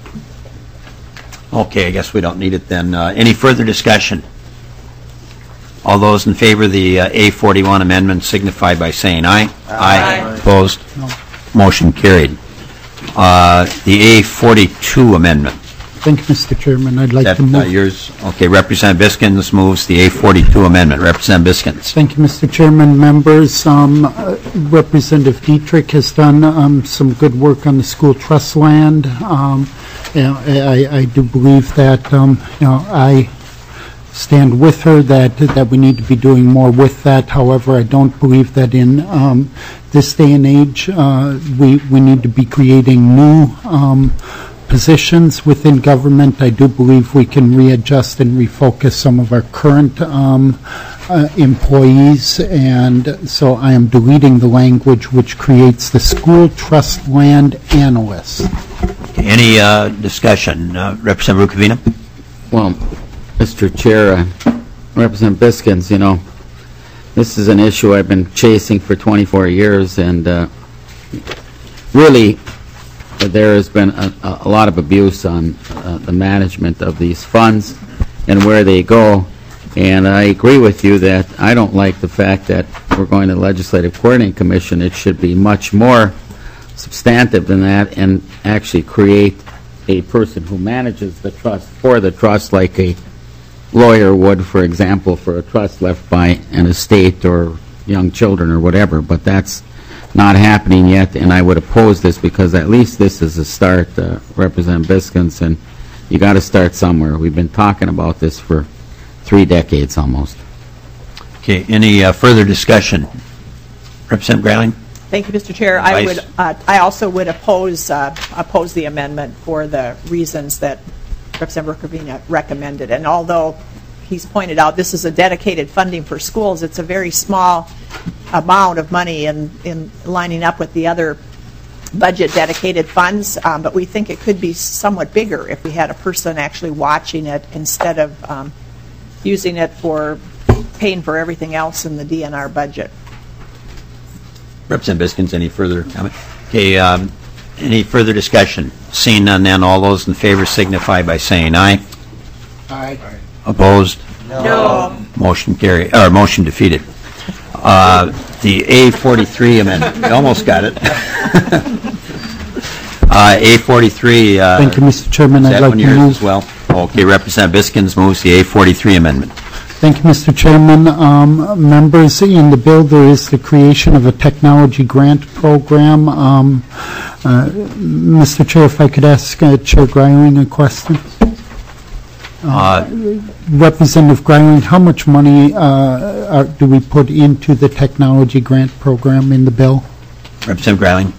Okay, I guess we don't need it then. Uh, Any further discussion? All those in favor of the uh, A forty-one amendment signify by saying aye. Aye. Opposed? Motion carried. Uh, The A forty-two amendment.
Thank you, Mister Chairman. I'd like
That
to
uh,
move.
yours? Okay, Representative Biskins moves the A forty-two amendment. Representative Biskins.
Thank you, Mister Chairman. Members, um, uh, Representative Dietrich has done um, some good work on the school trust land. Um, you know, I, I do believe that, um, you know, I stand with her that that we need to be doing more with that. However, I don't believe that in um, this day and age uh, we we need to be creating new um, positions within government. I do believe we can readjust and refocus some of our current um, uh, employees, and so I am deleting the language which creates the school trust land analyst.
Okay, any uh, discussion? Uh, Representative Rukavina?
Well, Mister Chair, uh, Representative Biskins, you know, this is an issue I've been chasing for twenty-four years, and uh, really, there has been a, a lot of abuse on uh, the management of these funds and where they go. And I agree with you that I don't like the fact that we're going to the Legislative Coordinating Commission. It should be much more substantive than that and actually create a person who manages the trust for the trust, like a lawyer would, for example, for a trust left by an estate or young children or whatever. But that's not happening yet, and I would oppose this because at least this is a start, uh, Representative Biskins, and you got to start somewhere. We've been talking about this for three decades almost.
Okay, any uh, further discussion? Representative Greiling?
Thank you, Mister Chair. I
Vice.
would, uh, I also would oppose uh, oppose the amendment for the reasons that Representative Rukavina recommended. And although he's pointed out this is a dedicated funding for schools, it's a very small amount of money in, in lining up with the other budget dedicated funds, um, but we think it could be somewhat bigger if we had a person actually watching it instead of um, using it for paying for everything else in the D N R budget.
Representative Biskins, any further comment? Okay, um, any further discussion? Seeing none, then all those in favor signify by saying aye.
Aye.
Opposed?
No.
Motion carried, or motion defeated. Uh, The A forty-three amendment, you almost got it. Uh, A forty-three. uh,
Thank you, Mister Chairman.
Is
I'd
that
like
one
to
yours
move.
as well? Okay, Representative Biskins moves the A forty-three amendment.
Thank you, Mister Chairman. Um, members, in the bill, there is the creation of a technology grant program. Um, uh, Mister Chair, if I could ask uh, Chair Greiling a question? Uh, Representative Greiling, how much money uh, are, do we put into the technology grant program in the bill?
Representative Greiling?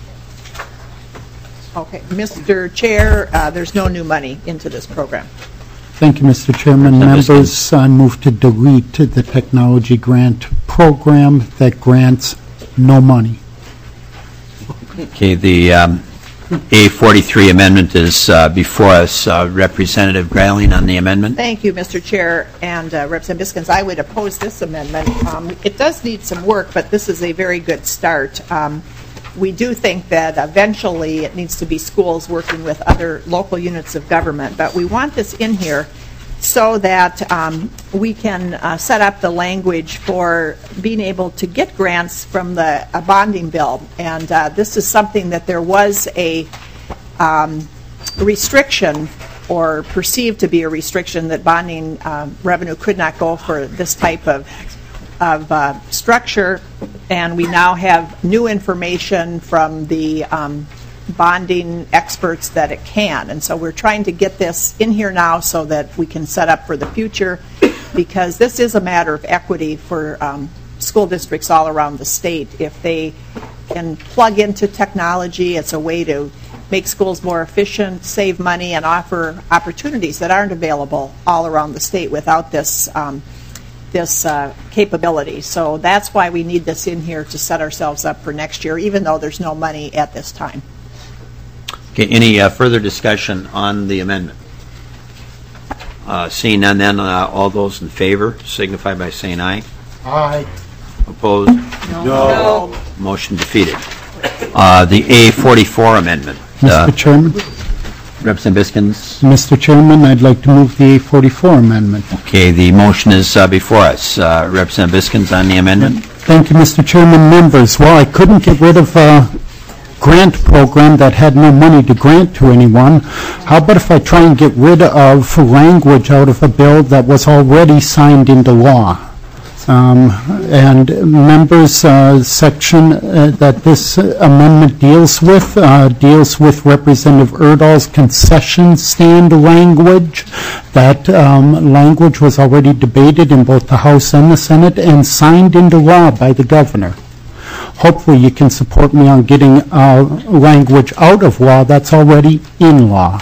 Okay, Mister Chair, uh, there's no new money into this program.
Thank you, Mister Chairman. Members, I move to delete the technology grant program that grants no money.
Okay, the um, A forty-three amendment is uh, before us. Uh, Representative Greiling on the amendment.
Thank you, Mister Chair and uh, Representative Biskins. I would oppose this amendment. Um, it does need some work, but this is a very good start. Um, we do think that eventually it needs to be schools working with other local units of government, but we want this in here so that um, we can uh, set up the language for being able to get grants from the a bonding bill. And uh, this is something that there was a um, restriction, or perceived to be a restriction, that bonding um, revenue could not go for this type of, of uh, structure. And we now have new information from the um, bonding experts that it can. And so we're trying to get this in here now so that we can set up for the future, because this is a matter of equity for um, school districts all around the state. If they can plug into technology, it's a way to make schools more efficient, save money, and offer opportunities that aren't available all around the state without this um, this uh, capability. So that's why we need this in here to set ourselves up for next year, even though there's no money at this time.
Okay, any uh, further discussion on the amendment? Uh, seeing none, then uh, all those in favor signify by saying aye.
Aye.
Opposed?
No. No.
Motion defeated. Uh, the A forty-four amendment. Uh,
Mister Chairman?
Representative Biskins.
Mister Chairman, I'd like to move the A forty-four amendment.
Okay, the motion is uh, before us. Uh, Representative Biskins on the amendment.
Thank you, Mister Chairman. Members, well, I couldn't get rid of a grant program that had no money to grant to anyone. How about if I try and get rid of language out of a bill that was already signed into law? Um, and members, uh, section uh, that this amendment deals with uh, deals with Representative Erdahl's concession stand language. That um, language was already debated in both the House and the Senate and signed into law by the governor. Hopefully you can support me on getting uh, language out of law that's already in law.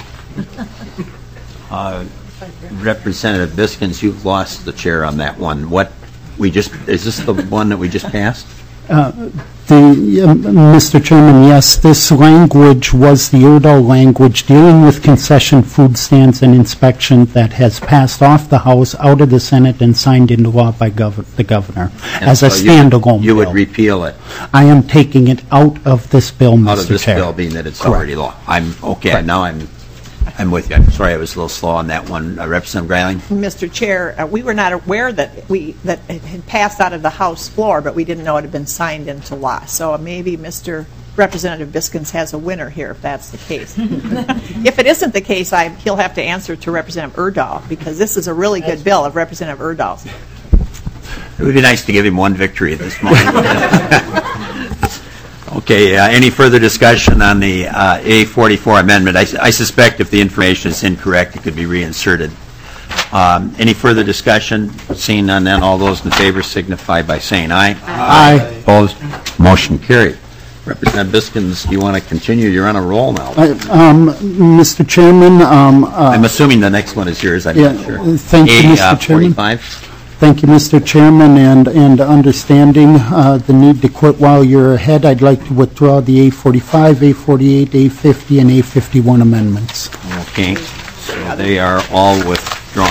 Uh, Representative Biskins, you've lost the chair on that one. What we just is this the one that we just passed?
Uh, the uh, Mister Chairman, yes, this language was the Erdahl language dealing with concession food stands and inspection that has passed off the House, out of the Senate, and signed into law by gov the governor
And
as
so
a standalone
You, you
bill.
would repeal it
I am taking it out of this bill, Mister
out of this
Chair.
bill, being that it's
Correct.
already law. I'm okay.
Correct.
Now I'm I'm with you. I'm sorry I was a little slow on that one. Uh, Representative Greiling.
Mister Chair, uh, we were not aware that we that it had passed out of the House floor, but we didn't know it had been signed into law. So maybe Mister Representative Biskins has a winner here, if that's the case. If it isn't the case, I, he'll have to answer to Representative Erdahl, because this is a really good bill of Representative Erdahl's.
It would be nice to give him one victory at this moment. Okay, uh, any further discussion on the uh, A forty-four amendment? I, I suspect if the information is incorrect, it could be reinserted. Um, any further discussion? Seeing none, then all those in favor signify by saying aye.
Aye.
Opposed? Motion carried. Representative Biskins, do you want to continue? You're on a roll now.
I, um, Mister Chairman, um, uh,
I'm assuming the next one is yours. I'm
yeah,
not sure.
thank you,
A,
Mister
uh,
Chairman.
forty-five.
Thank you, Mister Chairman, and, and understanding uh, the need to quit while you're ahead, I'd like to withdraw the A forty-five, A forty-eight, A fifty, and A fifty-one amendments.
Okay, so they are all withdrawn.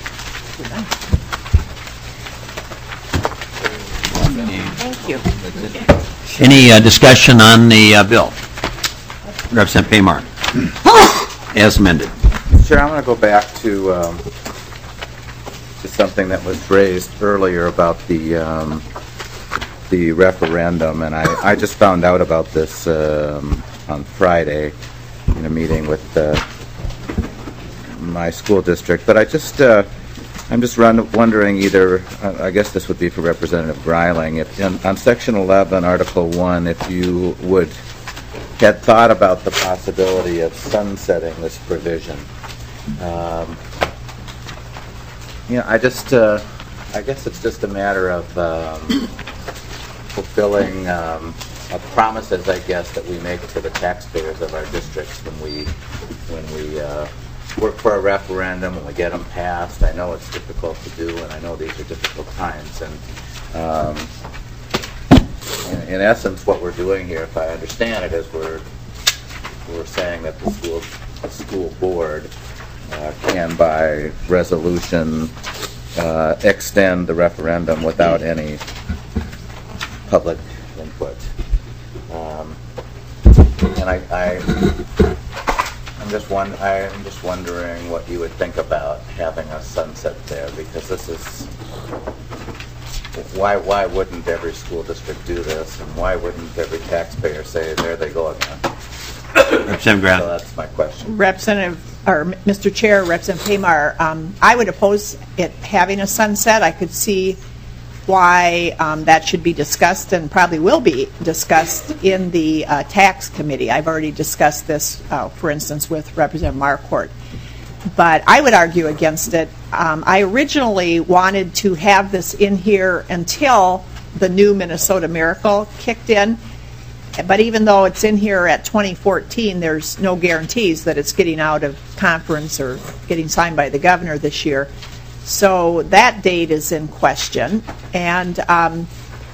Thank you.
Any uh, discussion on the uh, bill? Representative Paymar, as amended.
Chair, I'm going to go back to um, to something that was raised earlier about the um, the referendum, and I, I just found out about this um, on Friday in a meeting with uh, my school district. But I just uh, I'm just run, wondering either uh, I guess this would be for Representative Greiling, if in, on Section eleven, Article one, if you would had thought about the possibility of sunsetting this provision. Um, you know, I just, uh, I guess it's just a matter of um, fulfilling um, of promises, I guess, that we make to the taxpayers of our districts when we, when we uh, work for a referendum, when we get them passed. I know it's difficult to do, and I know these are difficult times. And um, in, in essence, what we're doing here, if I understand it, is we're we're saying that the school, the school board uh, can by resolution uh, extend the referendum without any public input. Um, and I, I I'm just one. I'm just wondering what you would think about having a sunset there, because this is why. Why wouldn't every school district do this, and why wouldn't every taxpayer say, "There they go again"?
Representative Graf.
So that's my question.
Representative, or Mister Chair, Representative Pamar, um, I would oppose it having a sunset. I could see why um, that should be discussed and probably will be discussed in the uh, tax committee. I've already discussed this, uh, for instance, with Representative Marquardt. But I would argue against it. Um, I originally wanted to have this in here until the new Minnesota Miracle kicked in. But even though it's in here at twenty fourteen, there's no guarantees that it's getting out of conference or getting signed by the governor this year. So that date is in question. And um,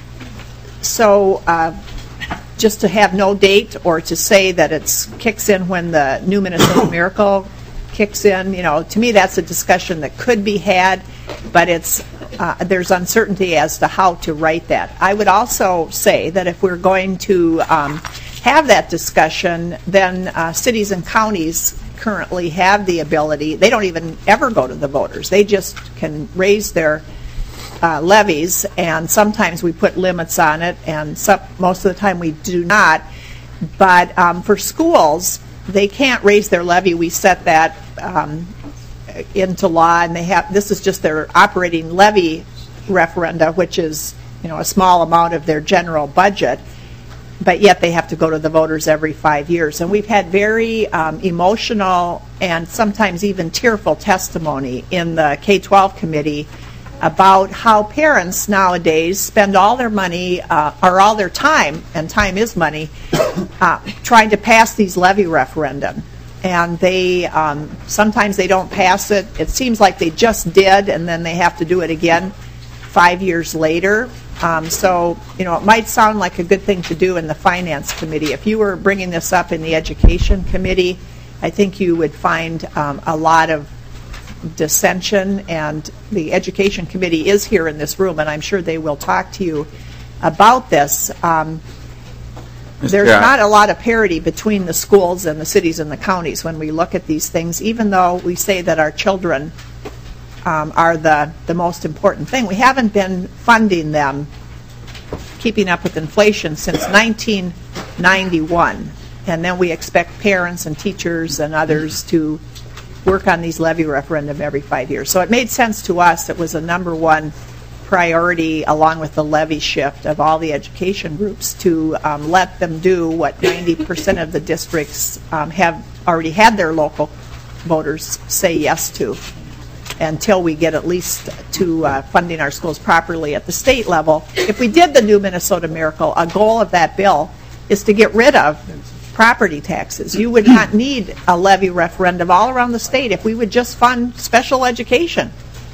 so uh, just to have no date, or to say that it kicks in when the new Minnesota Miracle kicks in, you know, to me that's a discussion that could be had, but it's uh, there's uncertainty as to how to write that. I would also say that if we're going to um, have that discussion, then uh, cities and counties currently have the ability. They don't even ever go to the voters. They just can raise their uh, levies, and sometimes we put limits on it, and some, most of the time we do not. But um, for schools, they can't raise their levy. We set that um, into law, and they have. This is just their operating levy referenda, which is, you know, a small amount of their general budget. But yet they have to go to the voters every five years. And we've had very um, emotional and sometimes even tearful testimony in the K twelve committee about how parents nowadays spend all their money, uh, or all their time, and time is money, uh, trying to pass these levy referendum. And they um, sometimes they don't pass it. It seems like they just did, and then they have to do it again five years later. Um, so, you know, it might sound like a good thing to do in the Finance Committee. If you were bringing this up in the Education Committee, I think you would find um, a lot of dissension, and the Education Committee is here in this room, and I'm sure they will talk to you about this. Um, there's
Chair.
not a lot of parity between the schools and the cities and the counties when we look at these things, even though we say that our children Um, are the, the most important thing. We haven't been funding them, keeping up with inflation, since nineteen ninety-one. And then we expect parents and teachers and others to work on these levy referendum every five years. So it made sense to us. It was a number one priority, along with the levy shift of all the education groups, to um, let them do what ninety percent of the districts um, have already had their local voters say yes to, until we get at least to uh, funding our schools properly at the state level. If we did the new Minnesota Miracle, a goal of that bill is to get rid of property taxes. You would not need a levy referendum all around the state if we would just fund special education.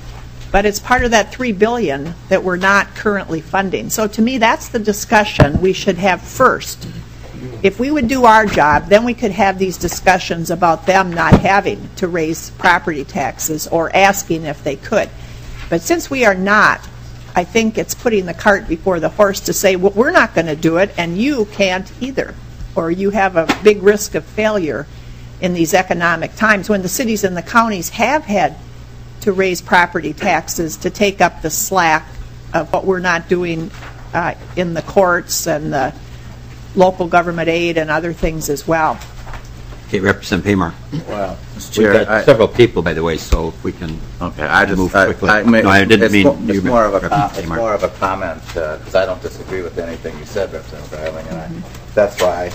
But it's part of that three billion dollars that we're not currently funding. So to me, that's the discussion we should have first. If we would do our job, then we could have these discussions about them not having to raise property taxes or asking if they could. But since we are not, I think it's putting the cart before the horse to say, well, we're not going to do it, and you can't either, or you have a big risk of failure in these economic times when the cities and the counties have had to raise property taxes to take up the slack of what we're not doing uh, in the courts and the local government aid and other things as well.
Okay, Representative Pamar.
Well, Mister
We've
Chair,
got
I-
several people, by the way, so if we can
Okay, I just,
move
I,
quickly.
I may-
No, I didn't
it's
mean
mo-
you,
It's more of a, com-
Representative
it's
Pamar.
more of a comment, because I don't disagree with anything you said, Representative Greiling, and I, that's why I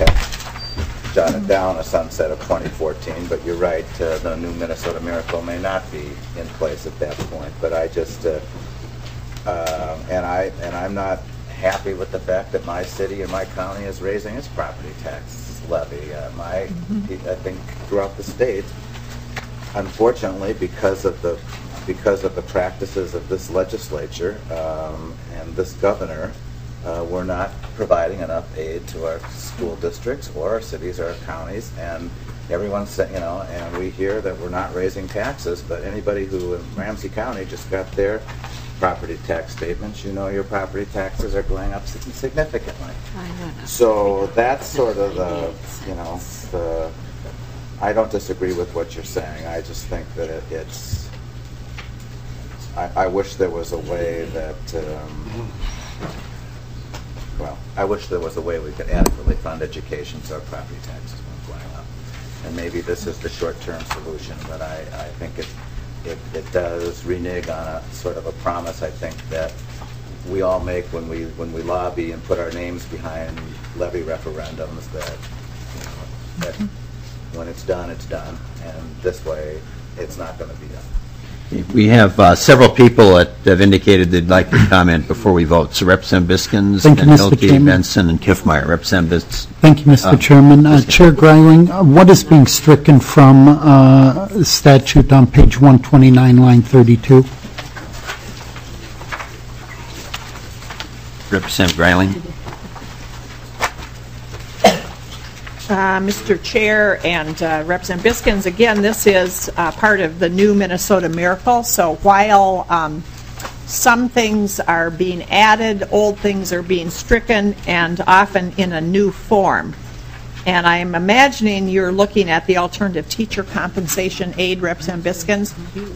have jotted down a sunset of twenty fourteen, but you're right, uh, the new Minnesota Miracle may not be in place at that point, but I just, uh, uh, and I, and I'm not happy with the fact that my city or my county is raising its property tax levy. Uh, my, I think throughout the state, unfortunately, because of the because of the practices of this legislature um, and this governor, uh, we're not providing enough aid to our school districts or our cities or our counties, and everyone's saying, you know, and we hear that we're not raising taxes, but anybody who in Ramsey County just got their property tax statements, you know your property taxes are going up significantly. So that's sort of the, you know, the, I don't disagree with what you're saying. I just think that it, it's, I, I wish there was a way that, um, well, I wish there was a way we could adequately fund education so our property taxes weren't going up. And maybe this is the short-term solution, but I, I think it, it, it does renege on a sort of a promise, I think, that we all make when we when we lobby and put our names behind levy referendums, that, you know, that when it's done, it's done, and this way, it's not going to be done.
We have uh, several people that have indicated they'd like to comment before we vote. So Representative Biskins,
Thank you, Mister
Hilty,
Chairman.
Benson, and Kiffmeyer. Representative Biskins.
Thank you, Mister
Uh,
Chairman. Uh, Chair Greiling, uh, what is being stricken from uh, statute on page one twenty-nine, line thirty-two?
Representative Greiling.
Uh, Mister Chair and uh, Representative Biskins, again, this is uh, part of the new Minnesota Miracle. So while um, some things are being added, old things are being stricken, and often in a new form. And I'm imagining you're looking at the alternative teacher compensation aid, Representative Biskins.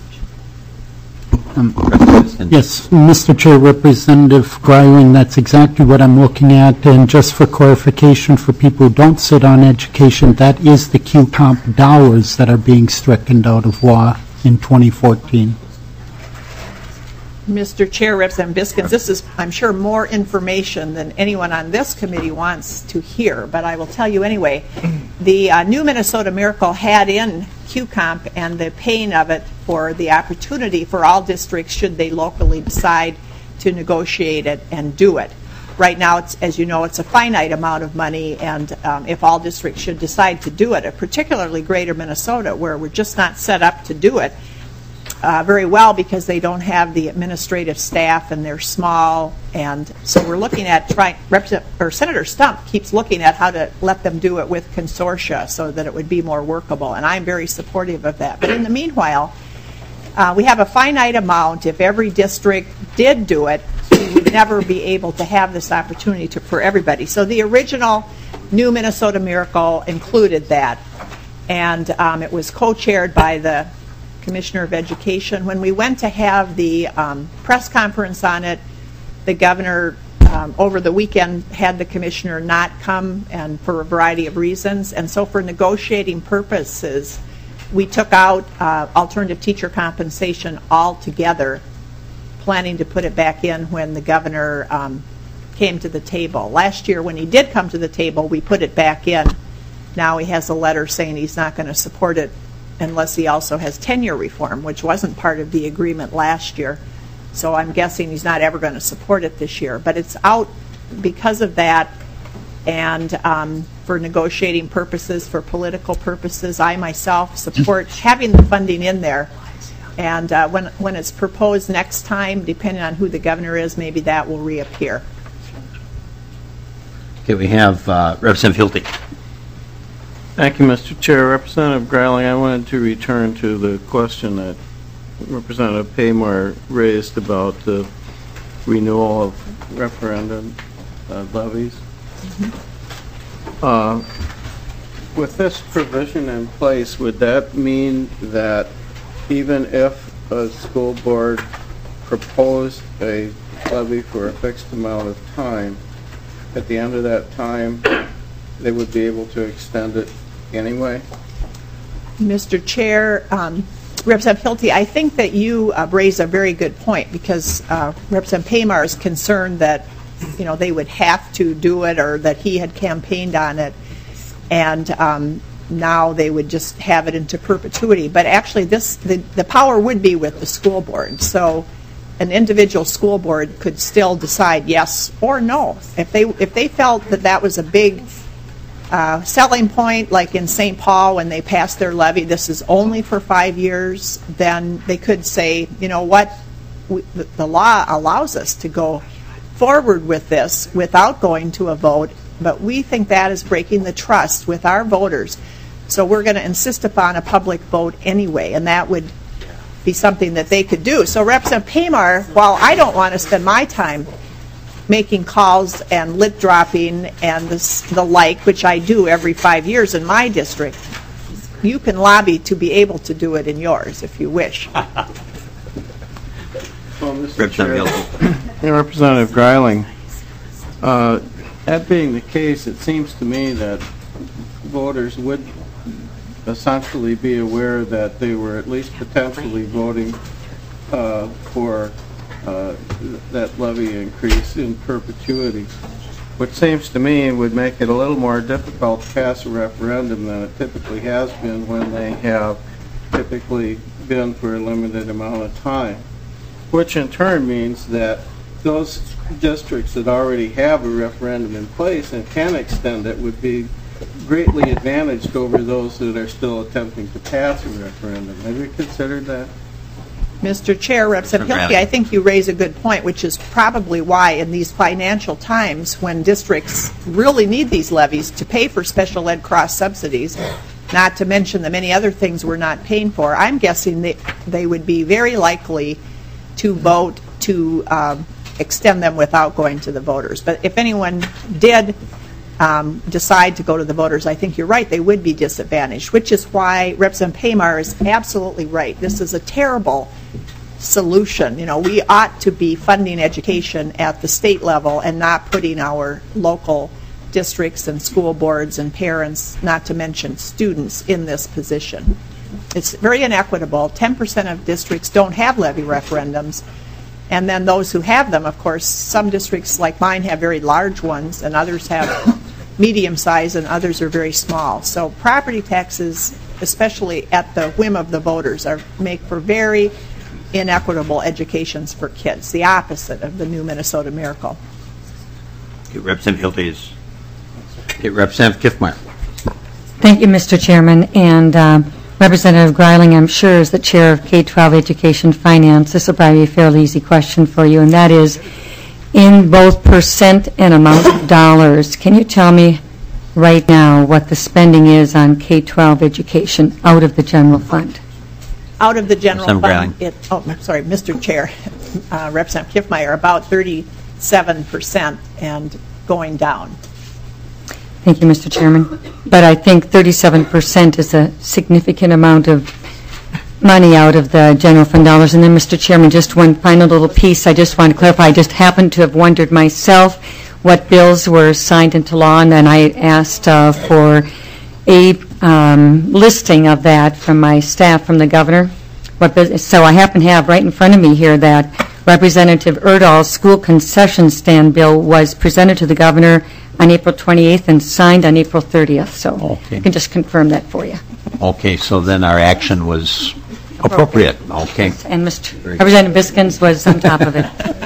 Um, Yes, Mister Chair, Representative Greiling, that's exactly what I'm looking at. And just for clarification for people who don't sit on education, that is the Q COMP dollars that are being stricken out of law in twenty fourteen.
Mister Chair, Representative Biskins, this is, I'm sure, more information than anyone on this committee wants to hear, but I will tell you anyway. The uh, new Minnesota Miracle had in Q COMP and the paying of it for the opportunity for all districts, should they locally decide to negotiate it and do it. Right now, it's, as you know, it's a finite amount of money, and um, if all districts should decide to do it, particularly Greater Minnesota, where we're just not set up to do it, Uh, very well, because they don't have the administrative staff and they're small, and so we're looking at trying. Representative or Senator Stump keeps looking at how to let them do it with consortia so that it would be more workable, and I'm very supportive of that. But in the meanwhile, uh, we have a finite amount. If every district did do it, we would never be able to have this opportunity to, for everybody. So the original new Minnesota Miracle included that, and um, it was co-chaired by the Commissioner of Education. When we went to have the um, press conference on it, the governor um, over the weekend had the commissioner not come, and for a variety of reasons. And so for negotiating purposes, we took out uh, alternative teacher compensation altogether, planning to put it back in when the governor um, came to the table. Last year, when he did come to the table, we put it back in. Now he has a letter saying he's not going to support it unless he also has tenure reform, which wasn't part of the agreement last year. So I'm guessing he's not ever going to support it this year. But it's out because of that, and um, for negotiating purposes, for political purposes. I myself support having the funding in there. And uh, when, when it's proposed next time, depending on who the governor is, maybe that will reappear.
Okay, we have uh, Representative Hilty.
Thank you, Mister Chair. Representative Greiling, I wanted to return to the question that Representative Paymore raised about the renewal of referendum uh, levies. Mm-hmm. uh, with this provision in place, would that mean that even if a school board proposed a levy for a fixed amount of time, at the end of that time, they would be able to extend it anyway?
Mister Chair, um, Representative Hilty, I think that you uh, raise a very good point, because uh, Representative Paymar is concerned that, you know, they would have to do it, or that he had campaigned on it, and um, now they would just have it into perpetuity. But actually, this the, the power would be with the school board. So an individual school board could still decide yes or no. If they if they felt that that was a big Uh, selling point, like in Saint Paul when they passed their levy, this is only for five years, then they could say, you know what, we, the, the law allows us to go forward with this without going to a vote, but we think that is breaking the trust with our voters. So we're going to insist upon a public vote anyway, and that would be something that they could do. So Representative Pamar, while I don't want to spend my time making calls and lip dropping and this, the like, which I do every five years in my district, you can lobby to be able to do it in yours if you wish.
Well, Mister Chair, Representative Greiling, uh, that being the case, it seems to me that voters would essentially be aware that they were at least potentially voting uh, for uh, that levy increase in perpetuity, which seems to me would make it a little more difficult to pass a referendum than it typically has been when they have typically been for a limited amount of time, which in turn means that those districts that already have a referendum in place and can extend it would be greatly advantaged over those that are still attempting to pass a referendum. Have you considered that?
Mister Chair, Representative Hilke, I think you raise a good point, which is probably why in these financial times when districts really need these levies to pay for special ed cross subsidies, not to mention the many other things we're not paying for, I'm guessing that they would be very likely to vote to um, extend them without going to the voters. But if anyone did um, decide to go to the voters, I think you're right, they would be disadvantaged, which is why Representative Pamar is absolutely right. This is a terrible solution. You know, we ought to be funding education at the state level and not putting our local districts and school boards and parents, not to mention students, in this position. It's very inequitable. ten percent of districts don't have levy referendums, and then those who have them, of course, some districts like mine have very large ones, and others have medium size, and others are very small. So property taxes, especially at the whim of the voters, are make for very inequitable educations for kids, the opposite of the new Minnesota Miracle.
Okay, Representative Hilde is. Okay, Representative Kiffmeyer.
Thank you, Mister Chairman. And uh, Representative Greiling, I'm sure, is the chair of K twelve Education Finance. This will probably be a fairly easy question for you, and that is, in both percent and amount of dollars, can you tell me right now what the spending is on K twelve education out of the general fund?
Out of the general
Representative
fund, it, oh, I'm sorry, Mister Chair, uh, Representative Kiffmeyer, about thirty-seven percent and going down.
Thank you, Mister Chairman. But I think thirty-seven percent is a significant amount of money out of the general fund dollars. And then, Mister Chairman, just one final little piece I just want to clarify. I just happened to have wondered myself what bills were signed into law, and then I asked uh, for a um, listing of that from my staff, from the governor. What biz- so I happen to have right in front of me here that Representative Erdahl's school concession stand bill was presented to the governor on April twenty-eighth and signed on April thirtieth. So
okay.
I can just confirm that for you.
Okay, so then our action was appropriate. Okay.
And Mister Representative Biskins was on top of it.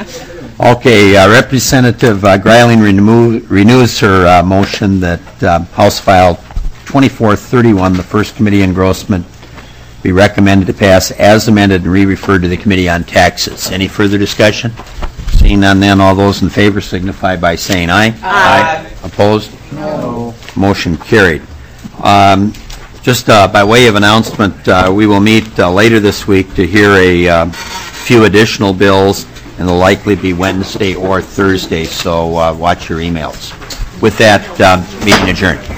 Okay, uh, Representative uh, Greiling renew, renews her uh, motion that uh, House File twenty-four thirty-one, the first committee engrossment, be recommended to pass as amended and re-referred to the Committee on Taxes. Any further discussion? Seeing none, then all those in favor signify by saying aye. Aye. Aye. Opposed? No. Motion carried. Um, just uh, by way of announcement, uh, we will meet uh, later this week to hear a uh, few additional bills, and they'll likely be Wednesday or Thursday, so uh, watch your emails. With that, uh, meeting adjourned.